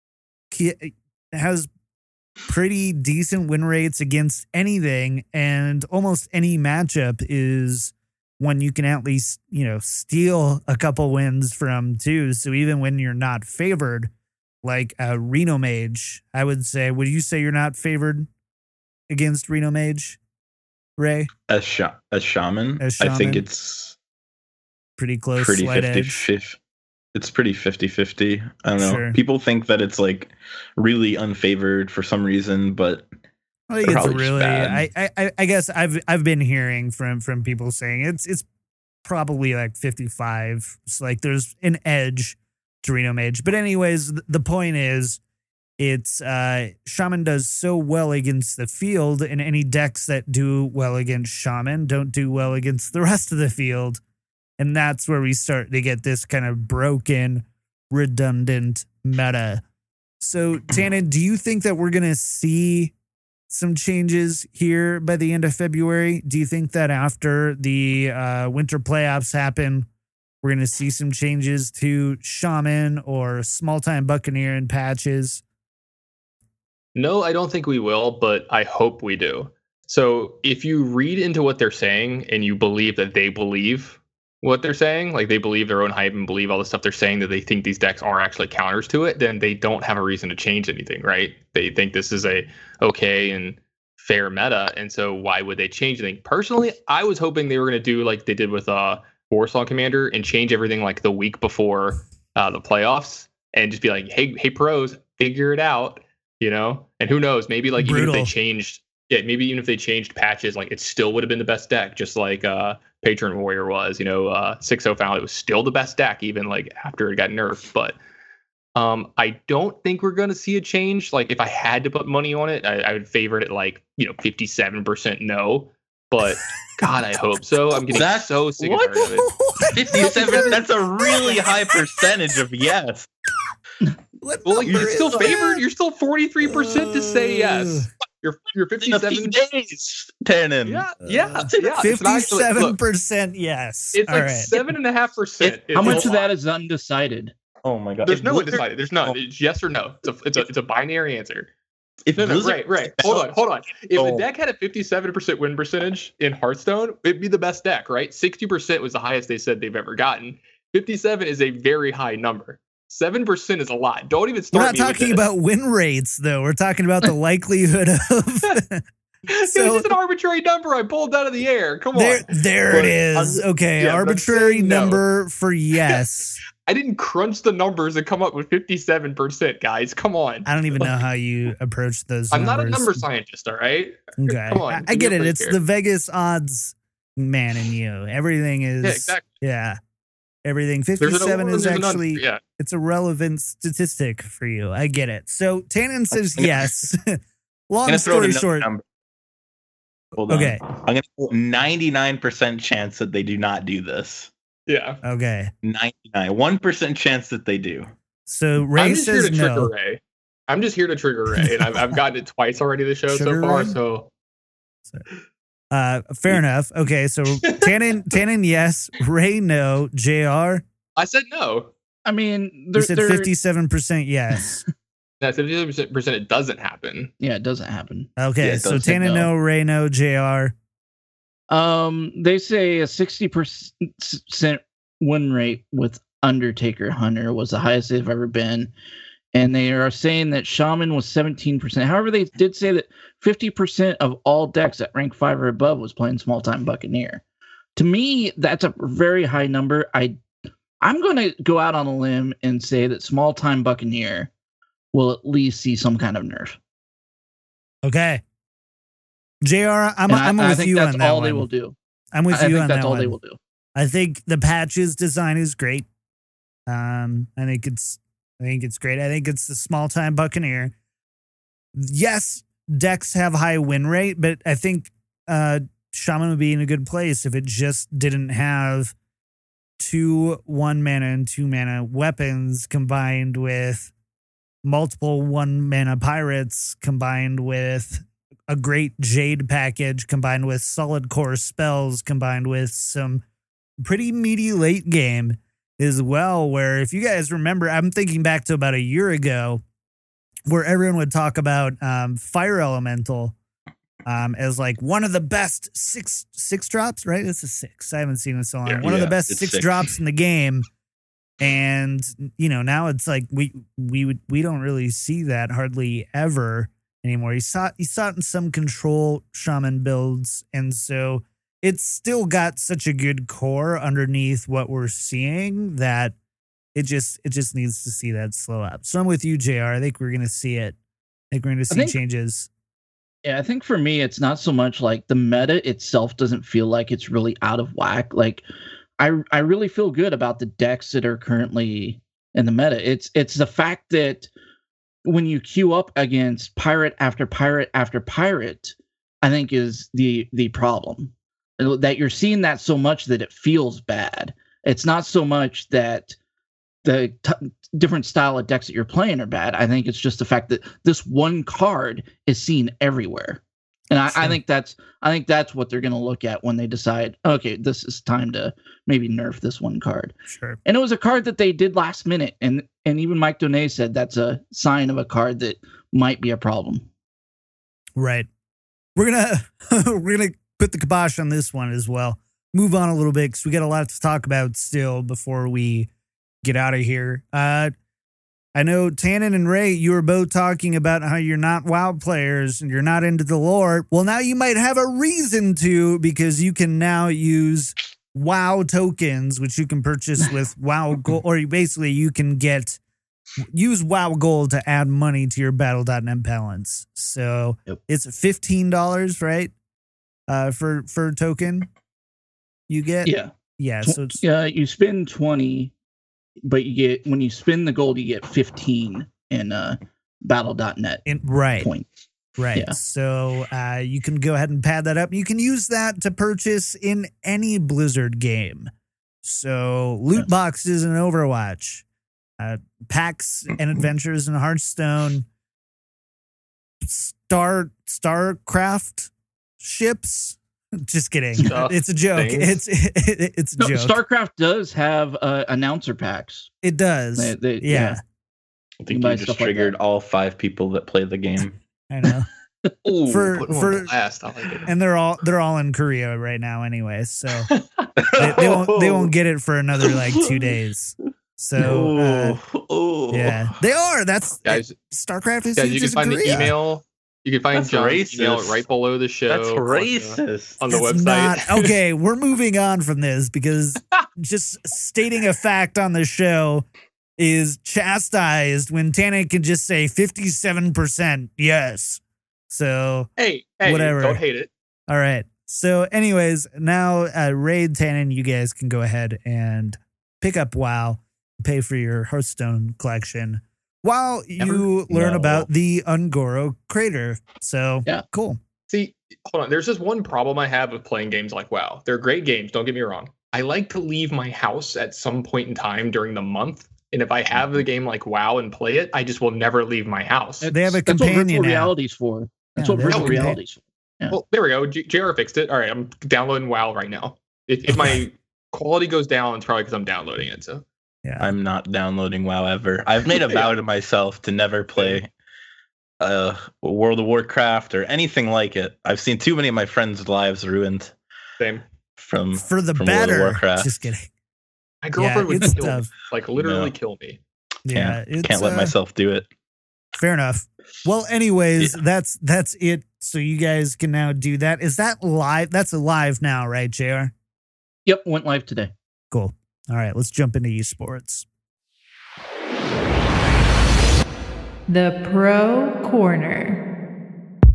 has pretty decent win rates against anything, and almost any matchup is when you can at least, steal a couple wins from too. So even when you're not favored, like a Reno Mage, I would say, would you say you're not favored against Reno Mage, Ray? As Shaman, I think it's pretty close. Pretty 50-50. It's pretty 50-50. I don't know. Sure. People think that it's like really unfavored for some reason, but I think it's really. I guess I've been hearing from people saying it's probably like 55. It's like there's an edge to Reno Mage. But anyways, the point is, it's Shaman does so well against the field, and any decks that do well against Shaman don't do well against the rest of the field, and that's where we start to get this kind of broken, redundant meta. So, Tannen, do you think that we're gonna see some changes here by the end of February? Do you think that after the winter playoffs happen, we're going to see some changes to Shaman or small-time Buccaneer and patches? No, I don't think we will, but I hope we do. So if you read into what they're saying and you believe that they believe what they're saying, like they believe their own hype and believe all the stuff they're saying, that they think these decks are actually counters to it, then they don't have a reason to change anything, right? They think this is a okay and fair meta, and so why would they change anything? Personally, I was hoping they were going to do like they did with Warsong Commander and change everything like the week before the playoffs and just be like, hey pros, figure it out, you know? And who knows, maybe like even if they changed, maybe even if they changed patches, like it still would have been the best deck, just like Patron Warrior was, you know, 6-0 found it was still the best deck even like after it got nerfed. But I don't think we're going to see a change. Like if I had to put money on it, I would favorite it like, you know, 57% no. But God, I hope so. I'm getting so sick of it. 57. That's a really high percentage of yes. Well, like you're still favored. You're still 43% to say yes. You're 57 days, Tannen. Yeah. 57% yes. It's like 7.5%. How much of that is undecided? Oh my God! There's no undecided. There's none. It's yes or no. It's a binary answer. Right. Hold on. If the deck had a 57% win percentage in Hearthstone, it'd be the best deck, right? 60% was the highest they said they've ever gotten. 57 is a very high number. 7% is a lot. Don't even start. We're not talking about win rates, though. We're talking about the likelihood of. It was just an arbitrary number I pulled out of the air. Come on. There it is. Okay, arbitrary number for yes. I didn't crunch the numbers and come up with 57%, guys. Come on. I don't even know how you approach those I'm numbers. not a number scientist, all right? Okay. Come on. I get it. It's the Vegas odds man in you. Everything is... Yeah, exactly. Yeah. Everything. 57 is actually... It's a relevant statistic for you. I get it. So Tannen says yes. Long story short... Hold on. Okay. I'm going to put 99% chance that they do not do this. Yeah. Okay. 99. 1% chance that they do. So Ray says no. Ray. I'm just here to trigger Ray, and I've gotten it twice already this show so far. So, fair enough. Okay, so Tannen yes, Ray no, JR. I said no. I mean, you said 57% yes. That's 57% it doesn't happen. Yeah, it doesn't happen. Okay, so Tannen no, Ray no, JR. They say a 60% win rate with Undertaker Hunter was the highest they've ever been. And they are saying that Shaman was 17%. However, they did say that 50% of all decks at rank 5 or above was playing Small Time Buccaneer. To me, that's a very high number. I'm going to go out on a limb and say that Small Time Buccaneer will at least see some kind of nerf. Okay. JR, I'm with you on that. That's all they will do. I'm with you on that. That's all they will do. I think the patches design is great. I think it's great. I think it's the Small Time Buccaneer. Yes, decks have high win rate, but I think Shaman would be in a good place if it just didn't have 2 1-mana and 2-mana weapons combined with multiple 1-mana pirates combined with a great Jade package combined with solid core spells combined with some pretty meaty late game as well, where if you guys remember, I'm thinking back to about a year ago where everyone would talk about Fire Elemental as like one of the best six drops, right? It's a 6. I haven't seen it so long. One of the best 6 drops in the game. And, you know, now it's like we don't really see that hardly ever anymore. You saw it in some control shaman builds, and so it's still got such a good core underneath what we're seeing that it just needs to see that slow up. So I'm with you, JR. I think we're gonna see it. I think we're gonna see changes. Yeah, I think for me it's not so much like the meta itself doesn't feel like it's really out of whack. Like I really feel good about the decks that are currently in the meta. It's the fact that when you queue up against pirate after pirate after pirate, I think is the problem. That you're seeing that so much that it feels bad. It's not so much that the different style of decks that you're playing are bad. I think it's just the fact that this one card is seen everywhere. And I think that's what they're going to look at when they decide, okay, this is time to maybe nerf this one card. Sure. And it was a card that they did last minute. And even Mike Donay said that's a sign of a card that might be a problem. Right. we're gonna put the kibosh on this one as well. Move on a little bit because we got a lot to talk about still before we get out of here. I know Tannen and Ray, you were both talking about how you're not WoW players and you're not into the lore. Well, now you might have a reason to, because you can now use WoW tokens, which you can purchase with WoW Gold, or basically you can use WoW Gold to add money to your Battle.net balance. So It's $15, right? For a token you get? Yeah. So it's, you spend 20, but you get, when you spend the gold, you get 15 in Battle.net points. Right. Yeah. So you can go ahead and pad that up. You can use that to purchase in any Blizzard game. So loot boxes in Overwatch, packs and adventures in Hearthstone, StarCraft ships. Just kidding. It's a joke. It's a joke. StarCraft does have announcer packs. It does. Yeah. I think you just triggered all 5 people that play the game. I know. Ooh, for blast. I like it. And they're all in Korea right now anyway, so they won't get it for another like 2 days. So yeah, they are. That's guys. StarCraft is. Guys, you can find Korea. the email. You can find John's email right below the show. That's racist. On the website. Okay, we're moving on from this because just stating a fact on the show is chastised when Tannen can just say 57% yes. So hey, whatever. Don't hate it. All right. So anyways, now Ray and Tannen, you guys can go ahead and pick up WoW, pay for your Hearthstone collection while you learn about the Un'Goro crater. So cool. See, hold on. There's just one problem I have with playing games like WoW. They're great games, don't get me wrong. I like to leave my house at some point in time during the month. And if I have the game like WoW and play it, I just will never leave my house. They have a companion. That's what virtual reality's for. That's what virtual reality's for. Yeah. Well, there we go. JR fixed it. All right, I'm downloading WoW right now. If my quality goes down, it's probably because I'm downloading it. So yeah, I'm not downloading WoW ever. I've made a vow to myself to never play World of Warcraft or anything like it. I've seen too many of my friends' lives ruined. Same. For the from better. World of Warcraft. Just kidding. My girlfriend would kill me. Like literally kill me. Yeah, can't let myself do it. Fair enough. Well, anyways, that's it. So you guys can now do that. Is that live? That's live now, right, JR? Yep, went live today. Cool. All right, let's jump into esports. The Pro Corner.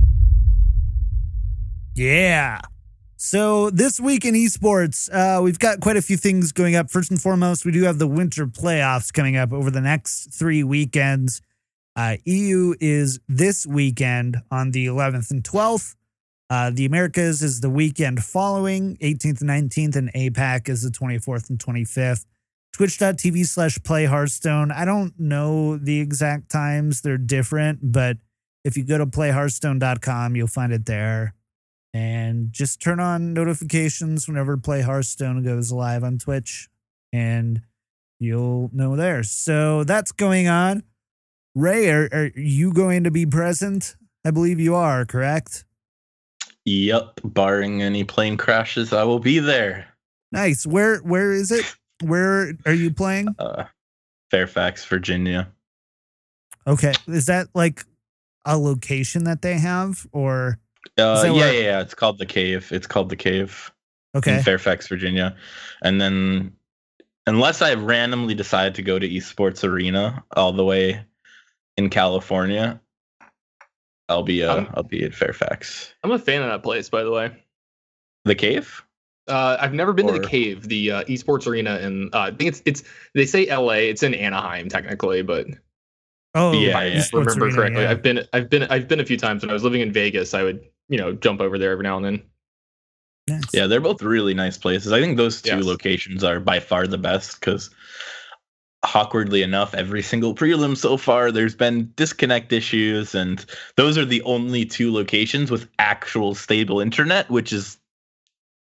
Yeah. So this week in esports, we've got quite a few things going up. First and foremost, we do have the winter playoffs coming up over the next 3 weekends. EU is this weekend on the 11th and 12th. The Americas is the weekend following, 18th and 19th, and APAC is the 24th and 25th. Twitch.tv/play Hearthstone. I don't know the exact times. They're different, but if you go to playhearthstone.com, you'll find it there. And just turn on notifications whenever Play Hearthstone goes live on Twitch, and you'll know there. So that's going on. Ray, are you going to be present? I believe you are, correct? Yep. Barring any plane crashes, I will be there. Nice. Where is it? Where are you playing? Fairfax, Virginia. Okay. Is that like a location that they have, or? Yeah. It's called The Cave. Okay. In Fairfax, Virginia. And then, unless I randomly decide to go to Esports Arena all the way in California, I'll be at Fairfax. I'm a fan of that place, by the way. The Cave? I've never been to the Cave, the Esports Arena, and I think it's they say LA. It's in Anaheim technically, but yeah. If I remember correctly. Yeah. I've been a few times. When I was living in Vegas, I would jump over there every now and then. Nice. Yeah, they're both really nice places. I think those two locations are by far the best because, awkwardly enough, every single prelim so far, there's been disconnect issues, and those are the only two locations with actual stable internet, which is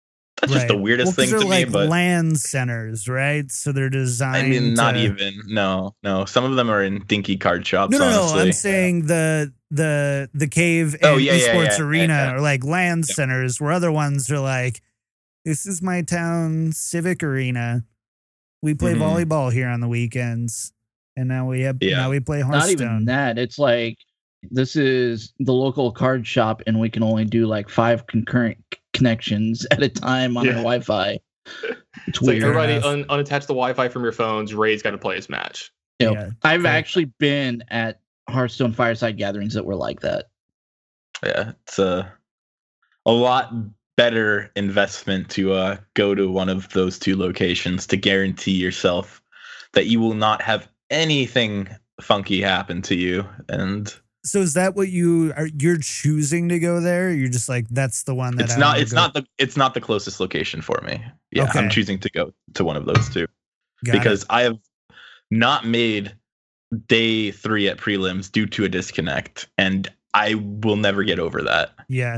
That's just the weirdest thing to me. Like but land centers, right? So they're designed. I mean, not even. No. Some of them are in dinky card shops. Honestly. I'm saying the cave and esports arena are like land centers, where other ones are like, this is my town civic arena. We play volleyball here on the weekends, and now we play Hearthstone. Not even that. It's like, this is the local card shop, and we can only do like 5 concurrent connections at a time on our Wi-Fi. It's weird. Like, everybody unattach the Wi-Fi from your phones. Ray's got to play his match. Yep. Yeah, I've actually been at Hearthstone fireside gatherings that were like that. Yeah, it's a lot better investment to go to one of those 2 locations to guarantee yourself that you will not have anything funky happen to you. And so is that what you're choosing to go there? You're just like, that's the one that it's not the closest location for me. Yeah, okay. I'm choosing to go to one of those 2 because I have not made day 3 at prelims due to a disconnect, and I will never get over that. Yeah,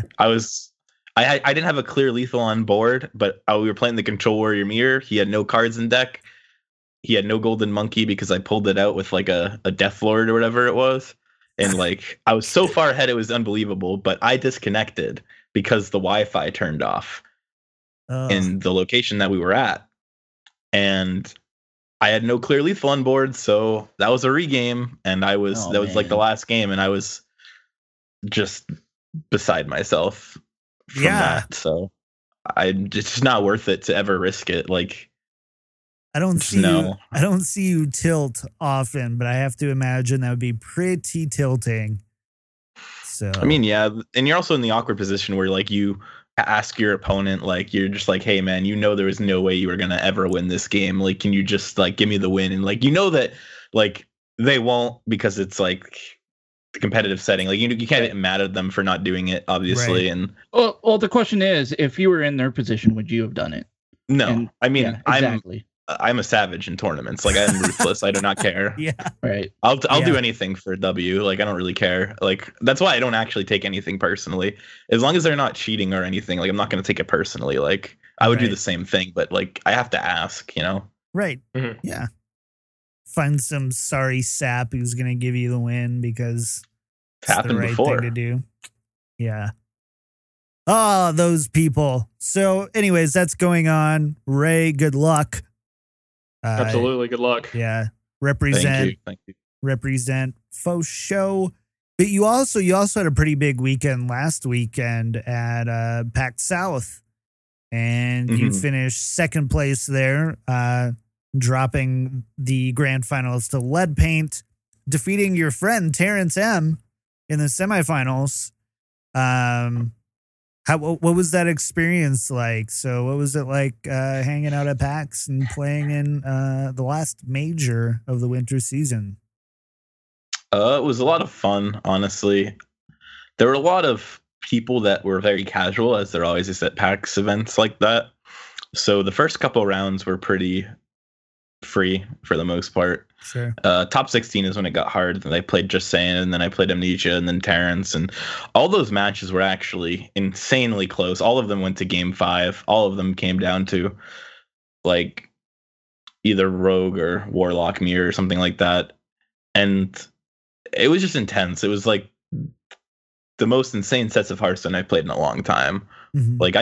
I didn't have a clear lethal on board, but we were playing the Control Warrior Mirror. He had no cards in deck. He had no Golden Monkey because I pulled it out with like a Death Lord or whatever it was. And like, I was so far ahead, it was unbelievable. But I disconnected because the Wi-Fi turned off in the location that we were at. And I had no clear lethal on board. So that was a regame. And was like the last game. And I was just beside myself from that. So it's just not worth it to ever risk it. Like, I don't see you tilt often, but I have to imagine that would be pretty tilting. So I mean, yeah, and you're also in the awkward position where like you ask your opponent, like you're just like, hey man, there was no way you were gonna ever win this game. Like, can you just like give me the win? And like, that like they won't, because it's like the competitive setting. Like you can't get mad at them for not doing it, obviously. Right. And well, the question is, if you were in their position, would you have done it? No, and, I mean, exactly. I'm a savage in tournaments. Like, I'm ruthless. I do not care. Yeah. Right. I'll do anything for W. Like, I don't really care. Like, that's why I don't actually take anything personally. As long as they're not cheating or anything, like, I'm not going to take it personally. Like, I would do the same thing, but like, I have to ask, Right. Mm-hmm. Yeah. Find some sorry sap who's going to give you the win because it's happened the right before. thing to do. Yeah. Oh, those people. So anyways, that's going on. Ray, good luck. Absolutely. Good luck. Yeah. Represent. Thank you. Represent faux show. But you also had a pretty big weekend last weekend at PAX South. And you finished second place there, dropping the grand finals to Lead Paint, defeating your friend Terrence M in the semifinals. What was that experience like? So what was it like hanging out at PAX and playing in the last major of the winter season? It was a lot of fun, honestly. There were a lot of people that were very casual, as there always is at PAX events like that. So the first couple rounds were pretty free for the most part. Sure. Top 16 is when it got hard. And I played Just Saying, and then I played Amnesia, and then Terrence, and all those matches were actually insanely close. All of them went to game 5. All of them came down to like either Rogue or Warlock Mirror or something like that. And it was just intense. It was like the most insane sets of Hearthstone I've played in a long time. Mm-hmm. Like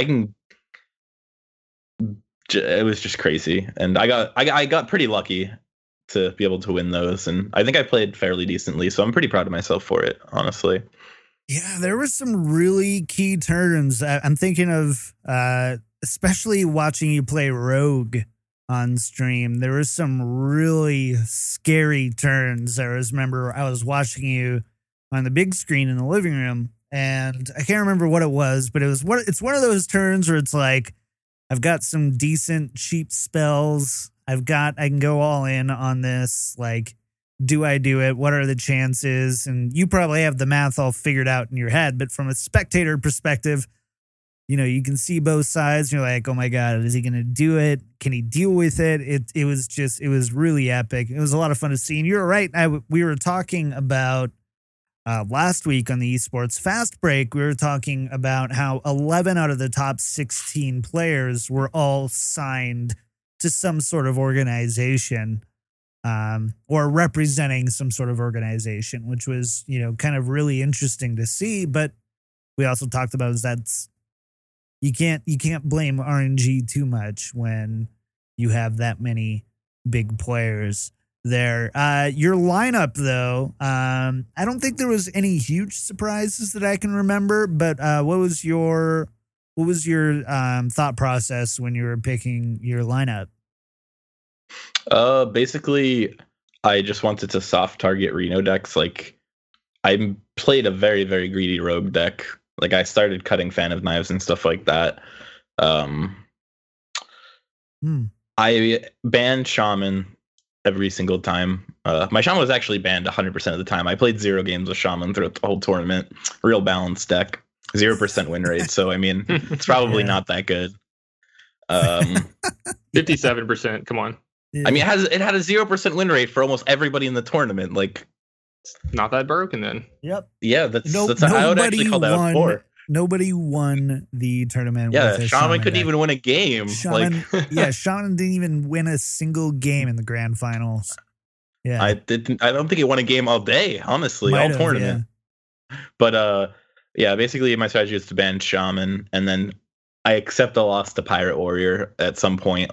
it was just crazy, and I got pretty lucky to be able to win those, and I think I played fairly decently, so I'm pretty proud of myself for it, honestly. Yeah, there were some really key turns. I'm thinking of especially watching you play Rogue on stream. There were some really scary turns. I remember I was watching you on the big screen in the living room, and I can't remember what it was, but it's one of those turns where it's like, I've got some decent cheap spells. I can go all in on this. Like, do I do it? What are the chances? And you probably have the math all figured out in your head, but from a spectator perspective, you can see both sides. And you're like, oh my God, is he going to do it? Can he deal with it? It was really epic. It was a lot of fun to see. And you're right. We were talking about last week on the Esports Fast Break, we were talking about how 11 out of the top 16 players were all signed to some sort of organization, or representing some sort of organization, which was, kind of really interesting to see. But we also talked about you can't blame RNG too much when you have that many big players there. Your lineup, though, I don't think there was any huge surprises that I can remember. But what was your thought process when you were picking your lineup? Basically, I just wanted to soft target Reno decks. Like, I played a very, very greedy rogue deck. Like, I started cutting Fan of Knives and stuff like that. I banned Shaman every single time. My Shaman was actually banned 100% of the time. I played 0 games with Shaman throughout the whole tournament. Real balanced deck. 0% win rate. So, I mean, it's probably not that good. 57%. Come on. I mean, it had a 0% win rate for almost everybody in the tournament. Like, not that broken then. Yep. Yeah, that's I would actually call that a 4. Nobody won the tournurnament. Yeah, Shaman couldn't even win a game. Shaman didn't even win a single game in the grand finals. Yeah, I don't think he won a game all day. Honestly, all tournament. Yeah. But basically my strategy is to ban Shaman, and then I accept a loss to Pirate Warrior at some point,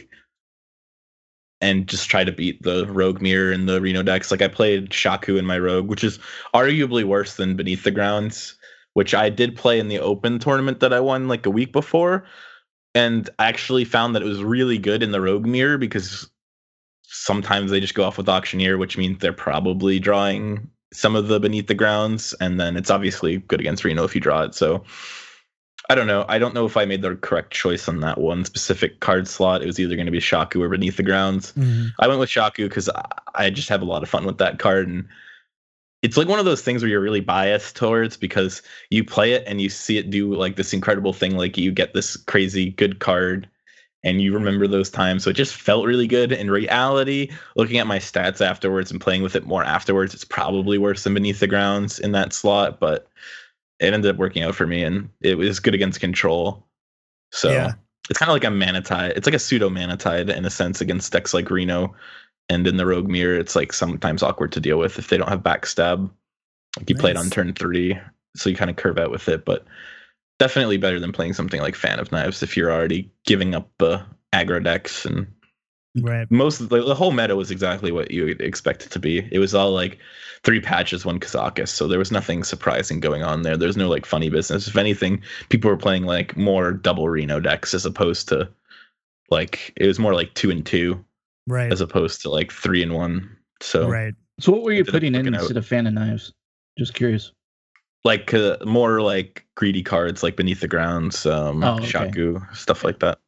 and just try to beat the Rogue Mirror and the Reno decks. Like, I played Shaku in my Rogue, which is arguably worse than Beneath the Grounds, which I did play in the open tournament that I won like a week before. And I actually found that it was really good in the Rogue Mirror, because sometimes they just go off with Auctioneer, which means they're probably drawing some of the Beneath the Grounds. And then it's obviously good against Reno if you draw it. So I don't know. I don't know if I made the correct choice on that one specific card slot. It was either going to be Shaku or Beneath the Grounds. Mm-hmm. I went with Shaku because I just have a lot of fun with that card. And it's like one of those things where you're really biased towards, because you play it and you see it do like this incredible thing. Like, you get this crazy good card and you remember those times. So it just felt really good. In reality, looking at my stats afterwards and playing with it more afterwards, it's probably worse than Beneath the Grounds in that slot. But it ended up working out for me, and it was good against Control. So It's kind of like a Manatide. It's like a pseudo Manatide in a sense against decks like Reno. And in the Rogue Mirror, it's like sometimes awkward to deal with if they don't have backstab. Like, you play it on turn 3, so you kind of curve out with it. But definitely better than playing something like Fan of Knives if you're already giving up aggro decks. And most of the whole meta was exactly what you would expect it to be. It was all like 3 patches, 1 Kazakus, so there was nothing surprising going on there. There's no like funny business. If anything, people were playing like more double Reno decks as opposed to like, it was more like 2 and 2, as opposed to like 3 and 1. So So what were you putting in instead of Fan of Knives? Just curious. Like more like greedy cards like Beneath the Grounds, Shaku, stuff like that.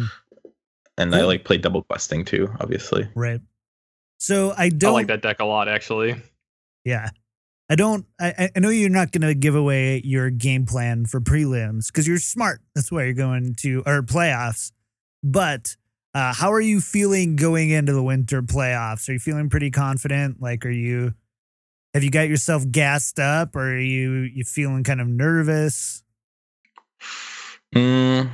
And I like play double questing too, obviously. Right. So I like that deck a lot, actually. Yeah. I know you're not going to give away your game plan for prelims because you're smart. That's why you're going to, or playoffs. But how are you feeling going into the winter playoffs? Are you feeling pretty confident? Like, have you got yourself gassed up, or are you feeling kind of nervous? I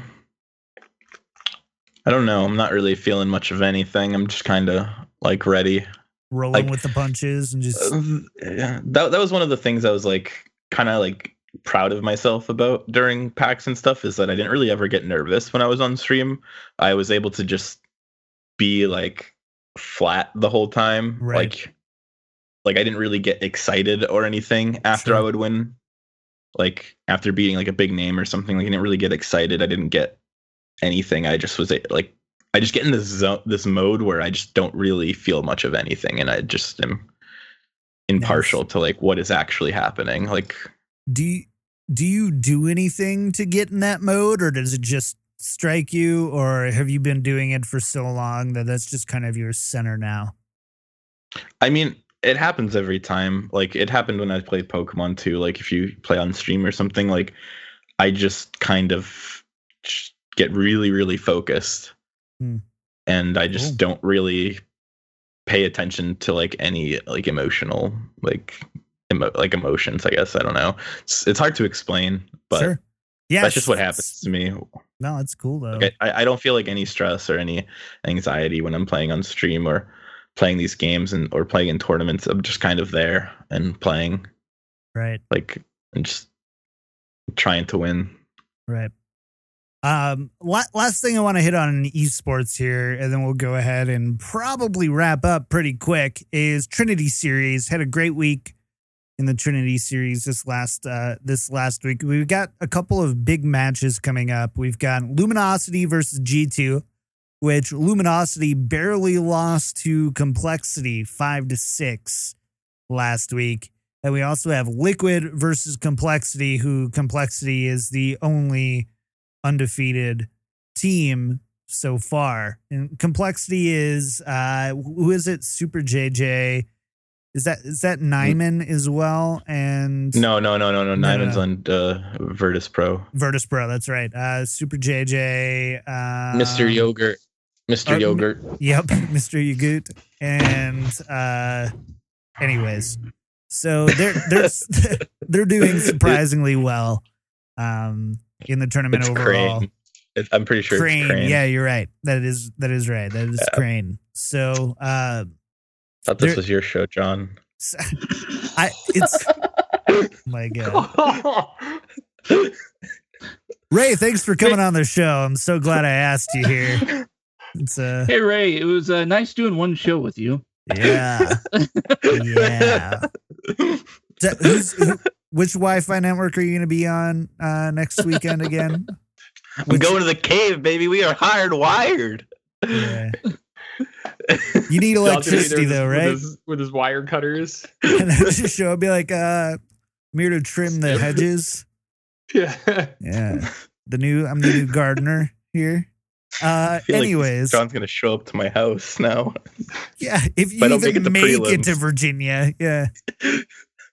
don't know. I'm not really feeling much of anything. I'm just kind of like ready. Rolling with the punches and just that was one of the things I was like kind of like proud of myself about during PAX and stuff, is that I didn't really ever get nervous when I was on stream. I was able to just be like flat the whole time. Like I didn't really get excited or anything after I would win. Like after beating like a big name or something, like I didn't really get excited. I didn't get anything. I just was like, I just get in this mode where I just don't really feel much of anything, and I just am impartial to like what is actually happening. Like, do you do anything to get in that mode, or does it just strike you, or have you been doing it for so long that that's just kind of your center now? I mean, it happens every time. Like, it happened when I played Pokemon too. Like, if you play on stream or something, like I just kind of get really, really focused. And I just don't really pay attention to like any like emotional like emotions, I guess. I don't know. It's hard to explain, but Sure. Yeah, that's just what happens to me. No, it's cool though. Like, I don't feel like any stress or any anxiety when I'm playing on stream or playing these games or playing in tournaments. I'm just kind of there and playing, Right. like, and just trying to win. Right. Last thing I want to hit on in esports here, and then we'll go ahead and probably wrap up pretty quick, is Trinity Series. Had a great week in the Trinity Series this last week. We've got a couple of big matches coming up. We've got Luminosity versus G2, which Luminosity barely lost to Complexity 5-6 last week. And we also have Liquid versus Complexity, who Complexity is the only undefeated team so far. And Complexity is who is it? Super JJ. Is that Nyman as well? And No. Nyman's on Virtus Pro. Virtus Pro, that's right. Super JJ, Mr. Yogurt. Mr. Yogurt. Yep, Mr. Yogurt. And anyways, so they're doing surprisingly well in the tournament It's overall. Crane. I'm pretty sure Crane. it's Crane. Yeah, you're right. That is right. That is Crane. So Thought this was your show, John. It's oh my God. Ray, thanks for coming on the show. I'm so glad I asked you here. It's Hey Ray, it was nice doing one show with you. yeah. Which Wi-Fi network are you going to be on next weekend again? I'm going to the cave, baby. We are hardwired. Yeah. You need electricity though, right? With his wire cutters. And then just show up, be like, I'm here to trim the hedges. Yeah. Yeah. I'm the new gardener here. Anyways, John's gonna show up to my house now. Yeah, if you even make it to Virginia, yeah. Oh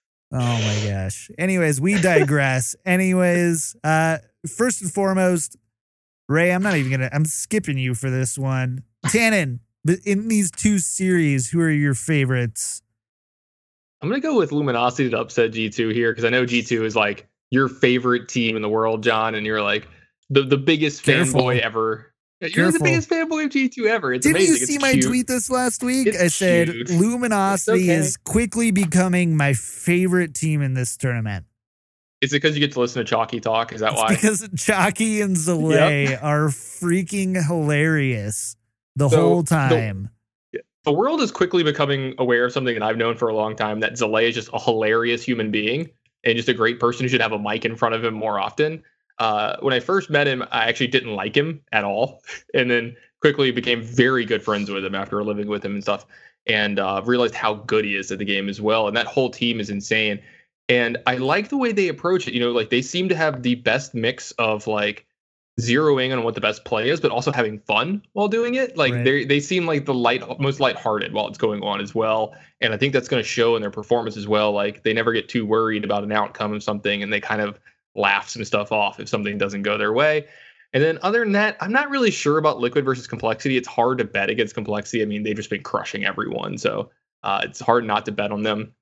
my gosh. Anyways, we digress. Anyways, first and foremost, Ray, I'm skipping you for this one. Tannen, but in these two series, who are your favorites? I'm gonna go with Luminosity to upset G2 here, because I know G2 is like your favorite team in the world, John, and you're like the biggest fanboy ever. You're the biggest fanboy of G2 ever. It's amazing. Didn't you see my tweet this last week? I said Luminosity is quickly becoming my favorite team in this tournament. Is it because you get to listen to Chalky talk? Is that why? Because Chalky and Zalay are freaking hilarious the whole time. The world is quickly becoming aware of something that I've known for a long time, that Zalay is just a hilarious human being and just a great person who should have a mic in front of him more often. When I first met him, I actually didn't like him at all, and then quickly became very good friends with him after living with him and stuff, and realized how good he is at the game as well. And that whole team is insane. And I like the way they approach it. You know, like they seem to have the best mix of like zeroing on what the best play is, but also having fun while doing it. Like they seem like the most lighthearted while it's going on as well. And I think that's going to show in their performance as well. Like they never get too worried about an outcome of something, and they kind of laugh some stuff off if something doesn't go their way. And then other than that, I'm not really sure about Liquid versus Complexity. It's hard to bet against Complexity. I mean, they've just been crushing everyone, so it's hard not to bet on them.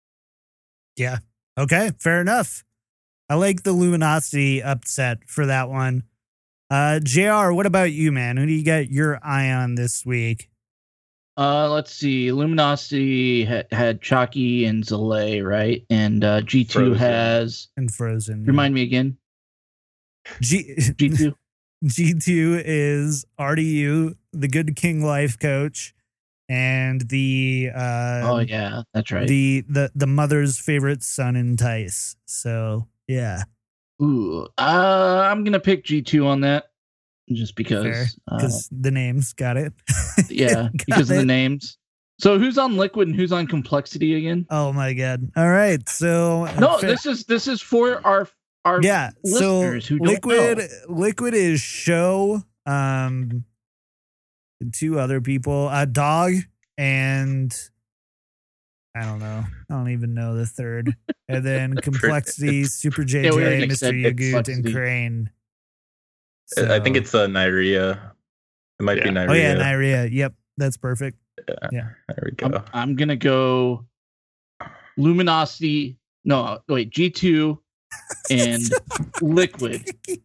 Yeah. Okay, fair enough. I like the Luminosity upset for that one. JR, what about you, man? Who do you got your eye on this week? Let's see. Luminosity had Chalky and Zalay, right? And G2 Frozen. has... And Frozen. Remind me again. G2? G2 is RDU, the Good King life coach, and the oh yeah, that's right. The mother's favorite son in Tice. So yeah. Ooh, I'm gonna pick G2 on that, just because the names. Got it. Yeah, because of the names. So who's on Liquid and who's on Complexity again? Oh my god! All right, so no, this is for our listeners who don't know. Liquid is Show, and two other people, Dog, and I don't know. I don't even know the third. And then Complexity, Super JJ, Mr. Yogurt, and Crane. So, I think it's Nyria. It might be Nyria. Oh yeah, Nyria. Yep, that's perfect. Yeah. There we go. I'm gonna go Luminosity. No, wait, G2 and Liquid.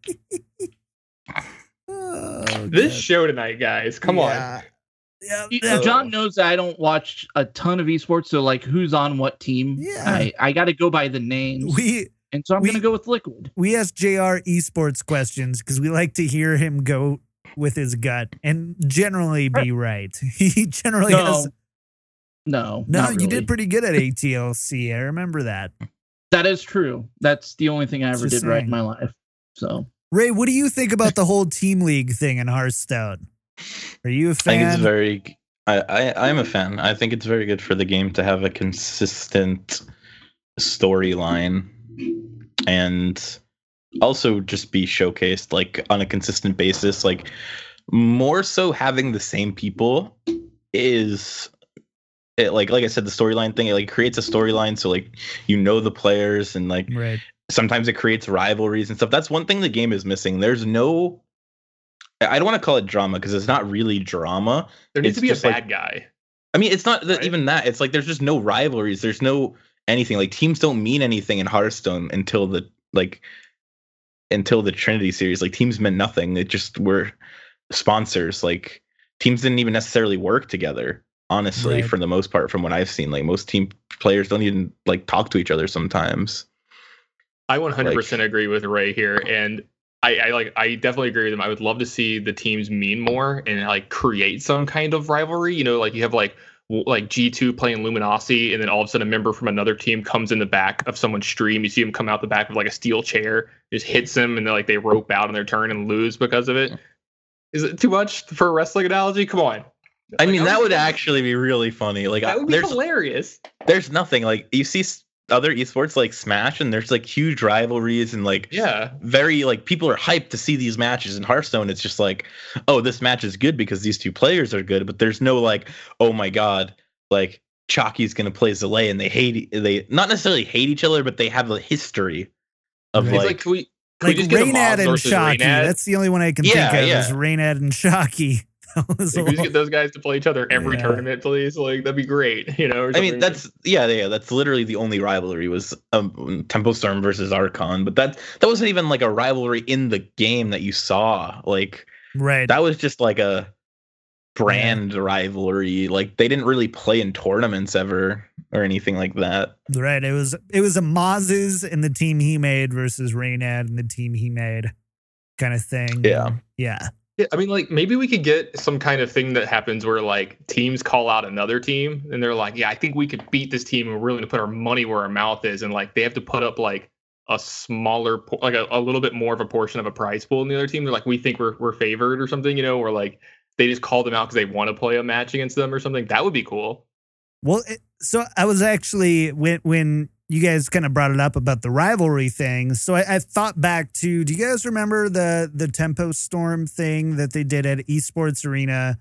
This show tonight, guys. Come on. Yeah. John knows that I don't watch a ton of esports, so like who's on what team. Yeah. I got to go by the names. And so I'm going to go with Liquid. We ask JR esports questions because we like to hear him go with his gut and generally be right. He generally has. No, you really did pretty good at ATLC. I remember that. That is true. That's the only thing I ever did right in my life. So, Ray, what do you think about the whole team league thing in Hearthstone? Are you a fan? I think it's very. I'm a fan. I think it's very good for the game to have a consistent storyline and also just be showcased like on a consistent basis. Like more so having the same people is. It, like I said, the storyline thing, it like creates a storyline, so like the players and like sometimes it creates rivalries and stuff. That's one thing the game is missing. There's no, I don't want to call it drama because it's not really drama. There needs to be a bad guy. I mean, it's not even that. It's like there's just no rivalries. There's no anything. Like teams don't mean anything in Hearthstone until the Trinity series. Like teams meant nothing. It just were sponsors. Like teams didn't even necessarily work together. Honestly, for the most part, from what I've seen, like most team players don't even like talk to each other sometimes. I 100% agree with Ray here, and I definitely agree with him. I would love to see the teams mean more and like create some kind of rivalry. Like you have like G2 playing Luminosity, and then all of a sudden a member from another team comes in the back of someone's stream. You see him come out the back of like a steel chair, just hits them, and they rope out on their turn and lose because of it. Is it too much for a wrestling analogy? Come on. I mean, that would actually be really funny. Like, that would be hilarious. There's nothing like you see other esports like Smash, and there's like huge rivalries and like very like people are hyped to see these matches. In Hearthstone, it's just like, oh, this match is good because these two players are good, but there's no like, oh my god, like Chalky's gonna play Zalae, and they not necessarily hate each other, but they have a history of like can we just get Reynad and Chalky. That's the only one I can think of is Reynad and Chalky. We just get those guys to play each other every tournament, please. Like that'd be great, I mean, that's that's literally the only rivalry was Tempo Storm versus Archon, but that wasn't even like a rivalry in the game that you saw. Like, that was just like a brand rivalry. Like they didn't really play in tournaments ever or anything like that. Right. It was a Moz's and the team he made versus Reynad and the team he made, kind of thing. Yeah. Yeah. Yeah, I mean, like maybe we could get some kind of thing that happens where like teams call out another team and they're like, yeah, I think we could beat this team and we're willing to put our money where our mouth is. And like they have to put up like a smaller, like a little bit more of a portion of a prize pool in the other team. They're like, we think we're favored or something, or like they just call them out because they want to play a match against them or something. That would be cool. Well, so I was actually, when you guys kind of brought it up about the rivalry thing. So I thought back to, do you guys remember the Tempo Storm thing that they did at Esports Arena?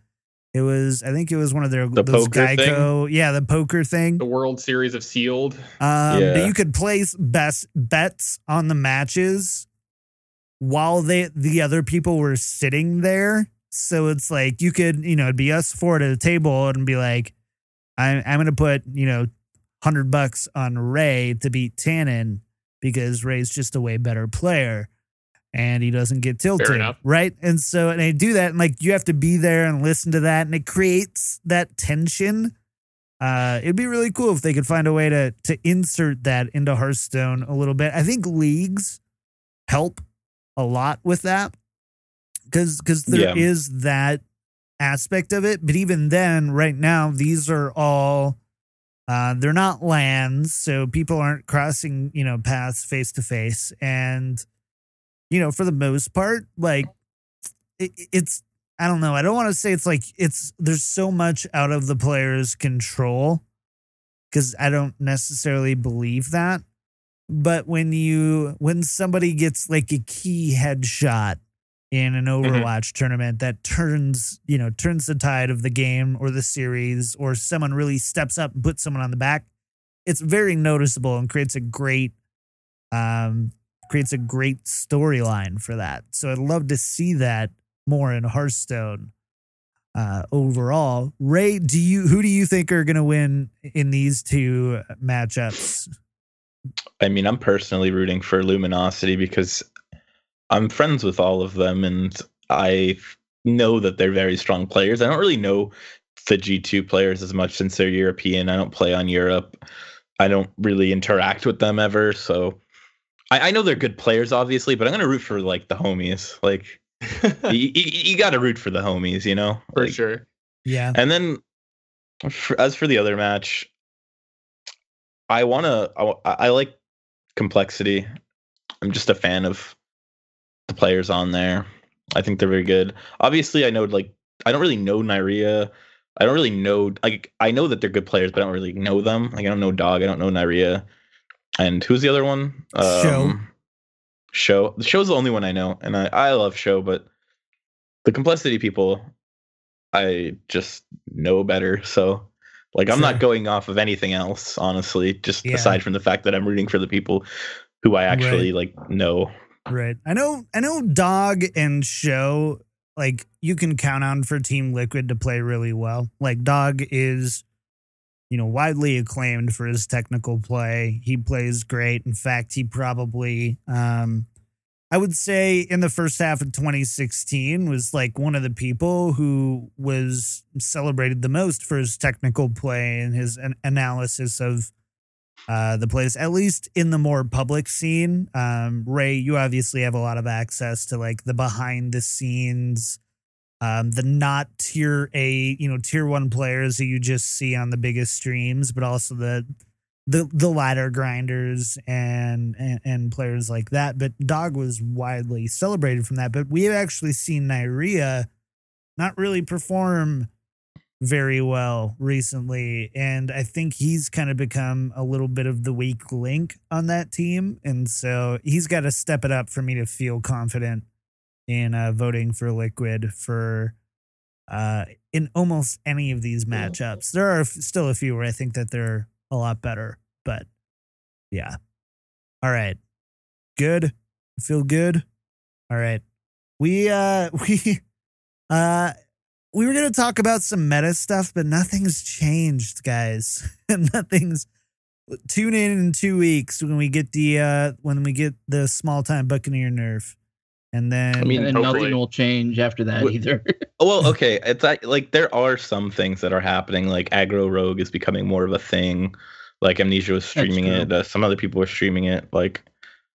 I think it was one of those Geico. Thing? Yeah, the poker thing. The World Series of Sealed. But you could place best bets on the matches while the other people were sitting there. So it's like you could, it'd be us four at a table and be like, I'm going to put, $100 on Ray to beat Tannen because Ray's just a way better player and he doesn't get tilted, right? And so they do that, and like you have to be there and listen to that, and it creates that tension. It'd be really cool if they could find a way to insert that into Hearthstone a little bit. I think leagues help a lot with that because there is that aspect of it. But even then, right now, these are all they're not lands, so people aren't crossing, paths face to face. And, for the most part, like it's, I don't know. I don't want to say it's like there's so much out of the player's control because I don't necessarily believe that. But when somebody gets like a key headshot in an Overwatch tournament that turns the tide of the game or the series, or someone really steps up and puts someone on the back, it's very noticeable and creates a great storyline for that. So I'd love to see that more in Hearthstone. overall. Ray, who do you think are going to win in these two matchups? I mean, I'm personally rooting for Luminosity because I'm friends with all of them, and I know that they're very strong players. I don't really know the G2 players as much since they're European. I don't play on Europe. I don't really interact with them ever, so I know they're good players, obviously, but I'm gonna root for like the homies. Like, you got to root for the homies, you know, for like, sure. Yeah. And then, as for the other match, I like Complexity. I'm just a fan of the players on there. I think they're very good. Obviously, I know I don't really know Nyria. I don't really know, I know that they're good players, but I don't really know them. Like, I don't know Dog. I don't know Nyria. And who's the other one? Show. The Show's the only one I know, and I love Show, but the Complexity people, I just know better. So, like, I'm not going off of anything else, honestly, just aside from the fact that I'm rooting for the people who I actually know. Right. I know Dog and Show, like, you can count on for Team Liquid to play really well. Like, Dog is, widely acclaimed for his technical play. He plays great. In fact, he probably, I would say in the first half of 2016 was like one of the people who was celebrated the most for his technical play and his analysis of the plays, at least in the more public scene. Ray, you obviously have a lot of access to like the behind the scenes, the not tier A, tier 1 players that you just see on the biggest streams, but also the ladder grinders and players like that. But Dog was widely celebrated from that. But we have actually seen Nyria not really perform very well recently, and I think he's kind of become a little bit of the weak link on that team, and so he's got to step it up for me to feel confident in voting for Liquid for in almost any of these matchups. There are still a few where I think that they're a lot better, but yeah. All right, good. Feel good. All right, we were going to talk about some meta stuff, but nothing's changed, guys. Tune in 2 weeks when we get the small time Buccaneer nerf. And then nothing will change after that either. Well, okay. It's like there are some things that are happening, like aggro rogue is becoming more of a thing. Like Amnesia was streaming it. Some other people were streaming it. Like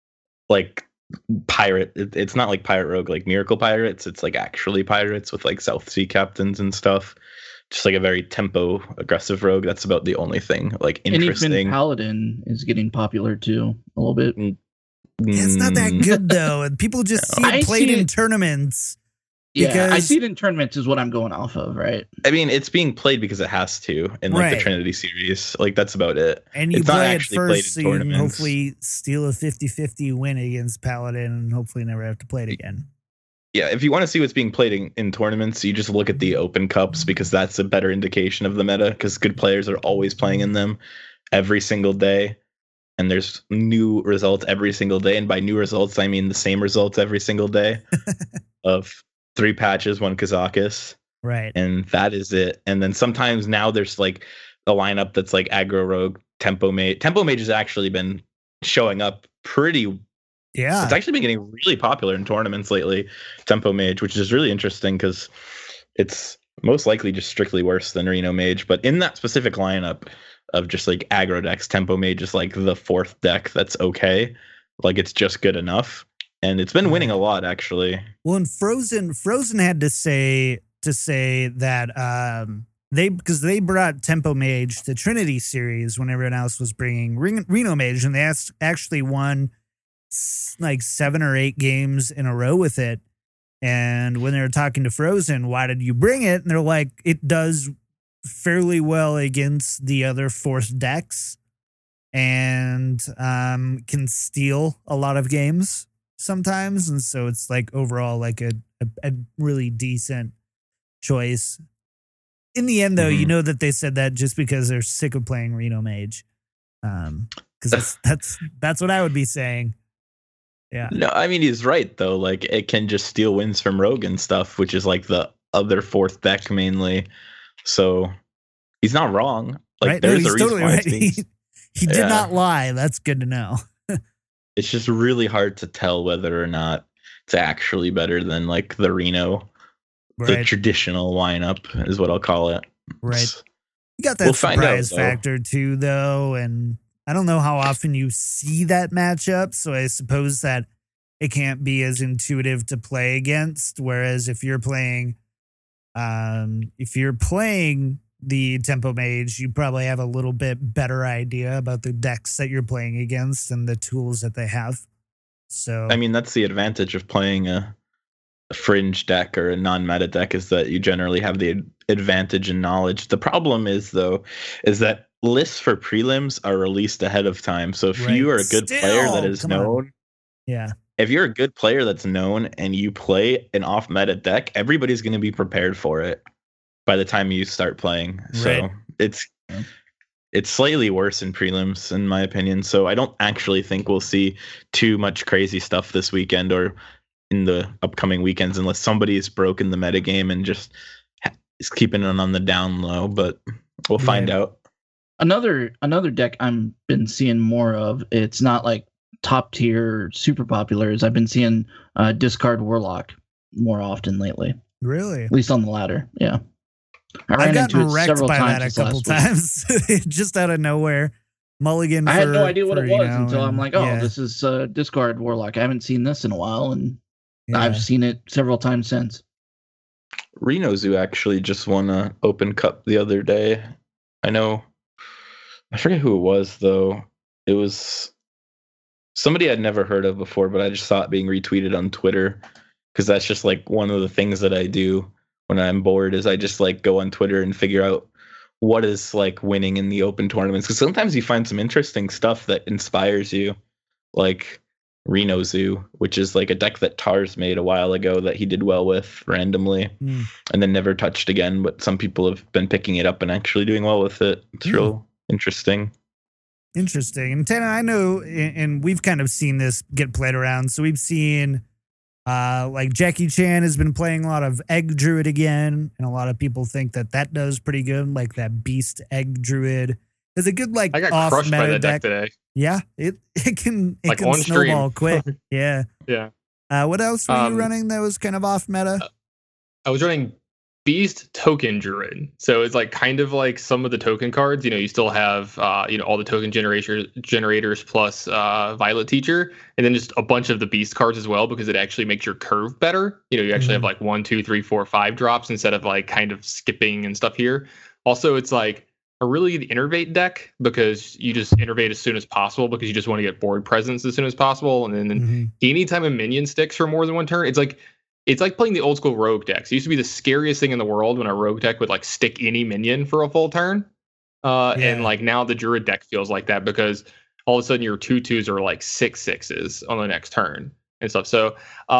pirate, it's not like pirate rogue like Miracle Pirates. It's like actually pirates with like South Sea captains and stuff. Just like a very tempo aggressive rogue. That's about the only thing like interesting. And even Paladin is getting popular too a little bit. Yeah, it's not that good though, and people just see it played in tournaments. Yeah, I see it in tournaments is what I'm going off of, right? I mean, it's being played because it has to in like the Trinity series. Like that's about it. And you play it first, so you can hopefully steal a 50-50 win against Paladin and hopefully never have to play it again. Yeah, if you want to see what's being played in tournaments, you just look at the Open Cups because that's a better indication of the meta because good players are always playing in them every single day. And there's new results every single day. And by new results, I mean the same results every single day of 3 patches, 1 Kazakus. Right. And that is it. And then sometimes now there's like a lineup that's like aggro rogue, tempo mage. Tempo mage has actually been showing up pretty. Yeah. It's actually been getting really popular in tournaments lately, tempo mage, which is really interesting because it's most likely just strictly worse than Reno mage. But in that specific lineup of just like aggro decks, tempo mage is like the 4th deck that's okay. Like it's just good enough. And it's been winning a lot, actually. Well, and Frozen had to say that because they brought Tempo Mage to Trinity series when everyone else was bringing Reno Mage, and they actually won like 7 or 8 games in a row with it. And when they were talking to Frozen, why did you bring it? And they're like, it does fairly well against the other 4th decks and can steal a lot of games sometimes, and so it's like overall like a really decent choice. In the end, though, you know that they said that just because they're sick of playing Reno Mage, because that's what I would be saying. Yeah. No, I mean he's right though. Like it can just steal wins from Rogue and stuff, which is like the other fourth deck mainly. So he's not wrong. Like right? there's No, a he's reason totally why right. it's being, He did not lie. That's good to know. it's just really hard to tell whether or not it's actually better than like the Reno, the Right. traditional lineup is what I'll call it. Right. You got that We'll find out, surprise though. factor too, though, and I don't know how often you see that matchup, so I suppose that it can't be as intuitive to play against. Whereas if you're playing the Tempo Mage, you probably have a little bit better idea about the decks that you're playing against and the tools that they have. So I mean, that's the advantage of playing a fringe deck or a non-meta deck, is that you generally have the advantage in knowledge. The problem is, though, is that lists for prelims are released ahead of time. So if Right. you are a good player that is Come on. known, yeah, if you're a good player that's known and you play an off-meta deck, everybody's going to be prepared for it by the time you start playing. So Right. it's slightly worse in prelims, in my opinion. So I don't actually think we'll see too much crazy stuff this weekend or in the upcoming weekends, unless somebody's broken the metagame and just is keeping it on the down low. But we'll find out. Another deck I'm been seeing more of. It's not like top tier, super popular. Is I've been seeing Discard Warlock more often lately. really. At least on the ladder. Yeah, I've gotten it wrecked several by times that a this couple last week. times, just out of nowhere. Mulligan. I had no for- idea what for, it you was know, until I'm and- like, oh, yeah, this is Discard Warlock. I haven't seen this in a while, and yeah. I've seen it several times since. Reno Zoo actually just won a Open Cup the other day. I forget who it was, though. It was somebody I'd never heard of before, but I just saw it being retweeted on Twitter, because that's just like one of the things that I do when I'm bored, is I just like go on Twitter and figure out what is like winning in the open tournaments, because sometimes you find some interesting stuff that inspires you, like Reno Zoo, which is like a deck that Tars made a while ago that he did well with randomly and then never touched again, but some people have been picking it up and actually doing well with it. It's real interesting. Interesting. And Tana, I know, and we've kind of seen this get played around. So we've seen like Jackie Chan has been playing a lot of Egg Druid again, and a lot of people think that that does pretty good, like that Beast Egg Druid. It's a good like I got off crushed by meta that deck today. Yeah, it can Like on snowball stream. quick. Yeah. Yeah. What else were you running that was kind of off meta? I was running Beast Token Druid. So it's like kind of like some of the token cards. You know, you still have all the token generators plus Violet Teacher, and then just a bunch of the Beast cards as well, because it actually makes your curve better. You know, you actually have like 1, 2, 3, 4, 5 drops instead of like kind of skipping and stuff here. Also, it's like a really good innervate deck, because you just innervate as soon as possible, because you just want to get board presence as soon as possible. And then anytime a minion sticks for more than one turn, it's like playing the old school rogue decks. It used to be the scariest thing in the world when a rogue deck would like stick any minion for a full turn. And like now the druid deck feels like that, because all of a sudden your 2/2s are like 6/6s on the next turn and stuff. So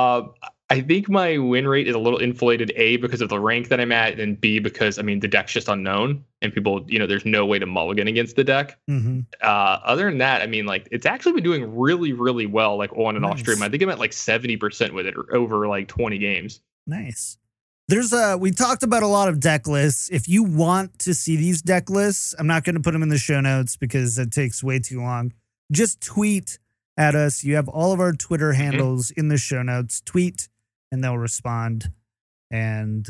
I think my win rate is a little inflated, A, because of the rank that I'm at, and B, because I mean the deck's just unknown and people, there's no way to mulligan against the deck. Other than that, I mean, like it's actually been doing really, really well, like on and off stream. I think I'm at like 70% with it over like 20 games. Nice. We talked about a lot of deck lists. If you want to see these deck lists, I'm not going to put them in the show notes because it takes way too long. Just tweet at us. You have all of our Twitter handles in the show notes. Tweet and they'll respond. And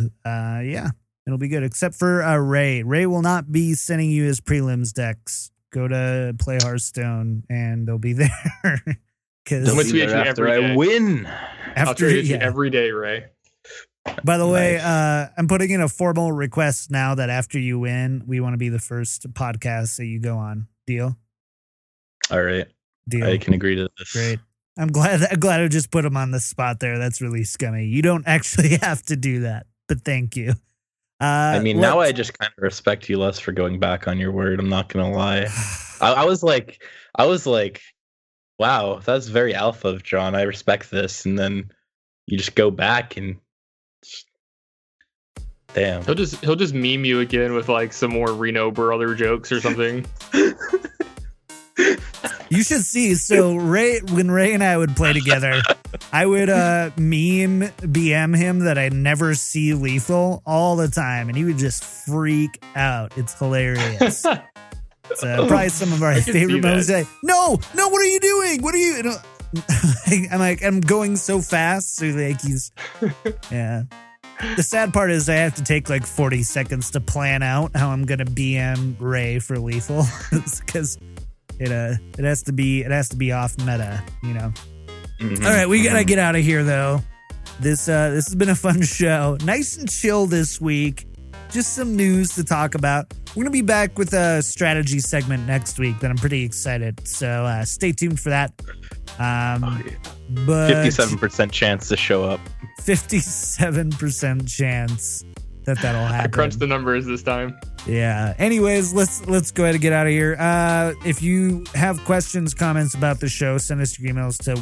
it'll be good. Except for Ray. Ray will not be sending you his prelims decks. Go to Play Hearthstone and they'll be there. I'm gonna tweet you every day. I win. I'll tweet you every day, Ray. By the way, I'm putting in a formal request now that after you win, we want to be the first podcast that you go on. Deal? All right. Deal. I can agree to this. Great. I'm glad I just put him on the spot there. That's really scummy. You don't actually have to do that, but thank you. I mean, now I just kind of respect you less for going back on your word. I'm not gonna lie. I was like, wow, that's very alpha of John. I respect this, and then you just go back and damn. He'll just meme you again with like some more Reno brother jokes or something. You should see. So when Ray and I would play together, I would meme BM him that I never see Lethal all the time, and he would just freak out. It's hilarious. It's probably some of our favorite moments. Like, no, what are you doing? What are you? I'm like, I'm going so fast. So like yeah. The sad part is I have to take like 40 seconds to plan out how I'm gonna BM Ray for Lethal, because it has to be off meta, you know. Mm-hmm. All right, we gotta get out of here though. This has been a fun show, nice and chill this week. Just some news to talk about. We're gonna be back with a strategy segment next week that I'm pretty excited. So stay tuned for that. But 57% chance to show up. 57% chance that'll happen. I crunched the numbers this time. Yeah. Anyways, let's go ahead and get out of here. If you have questions, comments about the show, send us your emails to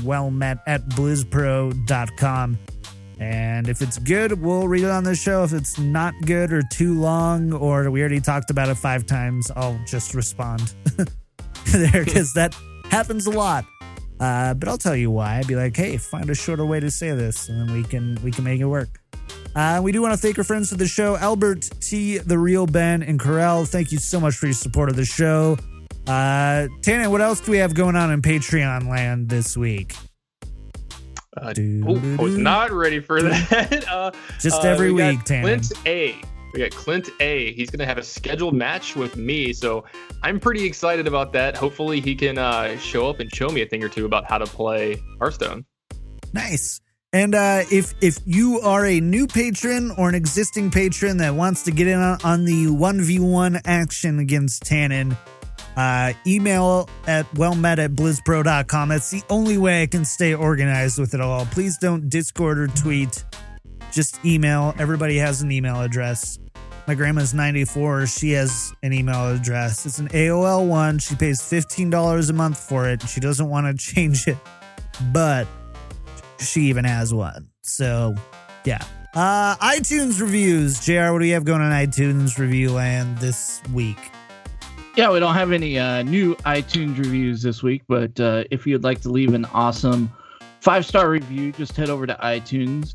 wellmet@blizzpro.com. And if it's good, we'll read it on the show. If it's not good or too long, or we already talked about it 5 times, I'll just respond there, because that happens a lot. But I'll tell you why. I'd be like, hey, find a shorter way to say this, and then we can make it work. We do want to thank our friends of the show, Albert T, The Real Ben, and Corel. Thank you so much for your support of the show. Tannen, what else do we have going on in Patreon land this week? I was not ready for that. Just every week, Tannen. Clint A. We got Clint A. He's going to have a scheduled match with me, so I'm pretty excited about that. Hopefully he can show up and show me a thing or two about how to play Hearthstone. Nice. And if you are a new patron or an existing patron that wants to get in on the 1v1 action against Tannen, email at wellmet@blizzpro.com. That's the only way I can stay organized with it all. Please don't Discord or tweet. Just email. Everybody has an email address. My grandma's 94. She has an email address. It's an AOL one. She pays $15 a month for it. She doesn't want to change it, but she even has one. So, yeah. iTunes reviews. JR, what do you have going on iTunes review land this week? Yeah, we don't have any new iTunes reviews this week, but if you'd like to leave an awesome 5-star review, just head over to iTunes.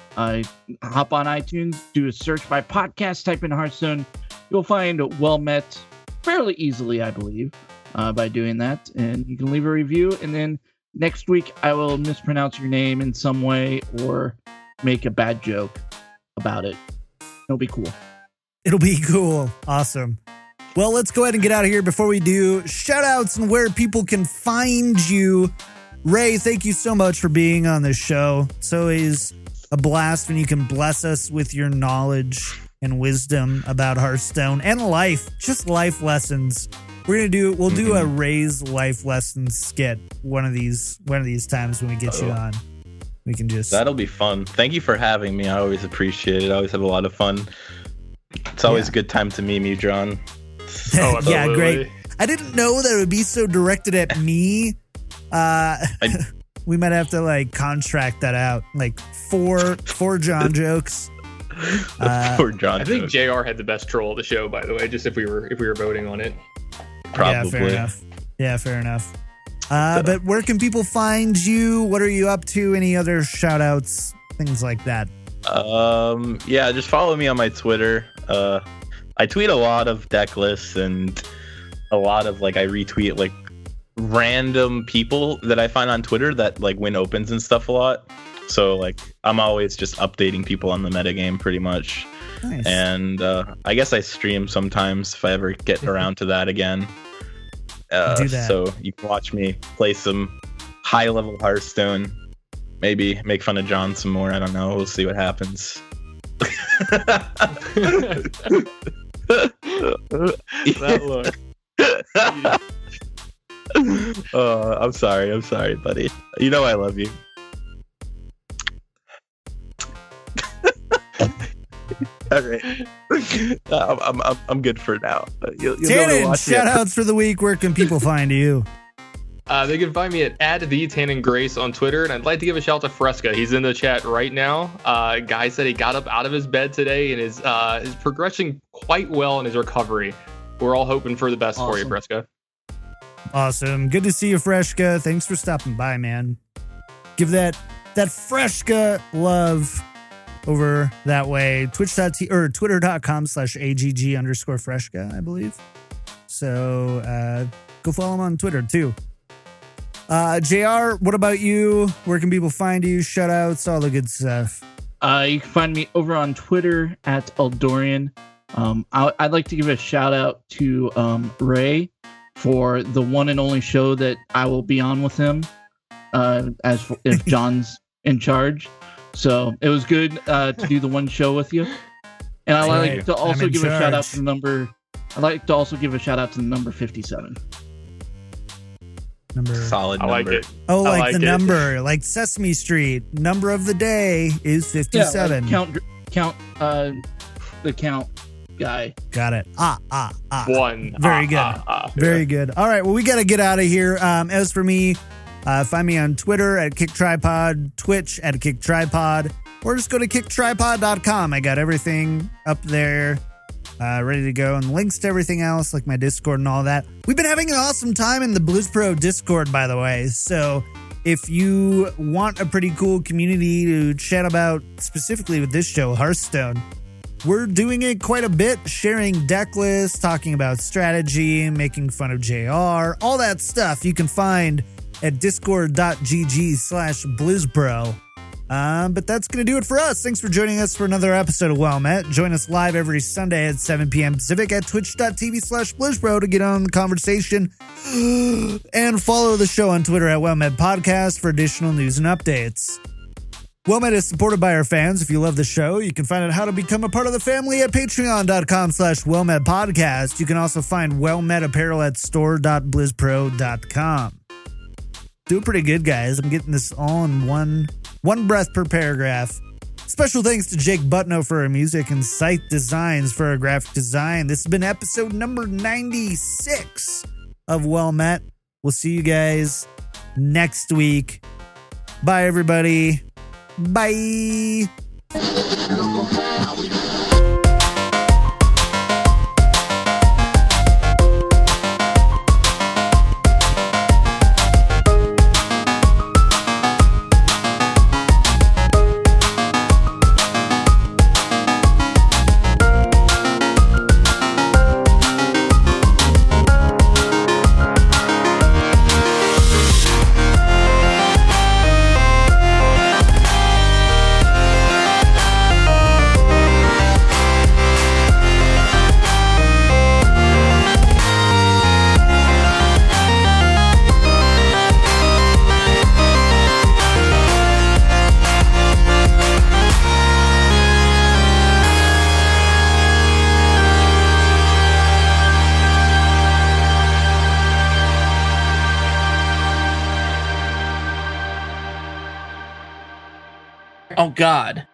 Hop on iTunes, do a search by podcast, type in Hearthstone. You'll find Well Met fairly easily, I believe, by doing that. And you can leave a review, and then next week I will mispronounce your name in some way or make a bad joke about it. It'll be cool. It'll be cool. Awesome. Well, let's go ahead and get out of here. Before we do, shout outs and where people can find you. Ray, thank you so much for being on the show. It's always a blast when you can bless us with your knowledge and wisdom about Hearthstone and life, just life lessons. We'll do a Ray's life lessons skit one of these times when we get you on. We can just... That'll be fun. Thank you for having me. I always appreciate it. I always have a lot of fun. It's always a good time to meme you, John. Yeah, great. I didn't know that it would be so directed at me. We might have to like contract that out, like four John jokes. For John, I think JR had the best troll of the show, by the way. Just if we were voting on it, probably. Yeah, fair enough. But where can people find you? What are you up to? Any other shout outs, things like that? Yeah, just follow me on my Twitter. I tweet a lot of deck lists and a lot of I retweet random people that I find on Twitter that win opens and stuff a lot. So I'm always just updating people on the metagame pretty much. Nice. And I guess I stream sometimes if I ever get around to that again. Do that. So you can watch me play some high level Hearthstone. Maybe make fun of John some more. I don't know. We'll see what happens. That look. I'm sorry, buddy. You know I love you. All right. I'm good for now. Tannen, shout outs for the week. Where can people find you? They can find me at the Tannen Grace on Twitter, and I'd like to give a shout out to Fresca. He's in the chat right now. Guy said he got up out of his bed today and is progressing quite well in his recovery. We're all hoping for the best for you, Fresca. Awesome. Good to see you, Fresca. Thanks for stopping by, man. Give that that Freshka love over that way. Twitter.com/AGG_Freshka, I believe. So go follow him on Twitter too. JR, what about you? Where can people find you? Shout outs, all the good stuff. You can find me over on Twitter at Eldorian. I'd like to give a shout out to Ray for the one and only show that I will be on with him, if John's in charge. So it was good to do the one show with you. And I'd like to also give a shout out to the number. I'd like to also give a shout out to the number 57. Solid number. I like it. Oh, like the number, like Sesame Street. Number of the day is 57. Yeah, the count guy. Got it. One. Very good. Very good. All right. Well, we got to get out of here. As for me, find me on Twitter at KickTripod, Twitch at KickTripod, or just go to kicktripod.com. I got everything up there. Ready to go, and links to everything else, like my Discord and all that. We've been having an awesome time in the Blues Pro Discord, by the way. So if you want a pretty cool community to chat about, specifically with this show, Hearthstone, we're doing it quite a bit, sharing deck lists, talking about strategy, making fun of JR, all that stuff you can find at discord.gg/bluesbro. But that's going to do it for us. Thanks for joining us for another episode of Well Met. Join us live every Sunday at 7 p.m. Pacific at twitch.tv/bluesbro to get on the conversation. And follow the show on Twitter at Well Met Podcast for additional news and updates. Well Met is supported by our fans. If you love the show, you can find out how to become a part of the family at patreon.com/wellmetpodcast. You can also find Well Met apparel at store.blizzpro.com. Doing pretty good, guys. I'm getting this all in one breath per paragraph. Special thanks to Jake Butno for our music and Scythe Designs for our graphic design. This has been episode number 96 of Well Met. We'll see you guys next week. Bye, everybody. Bye. Oh, God.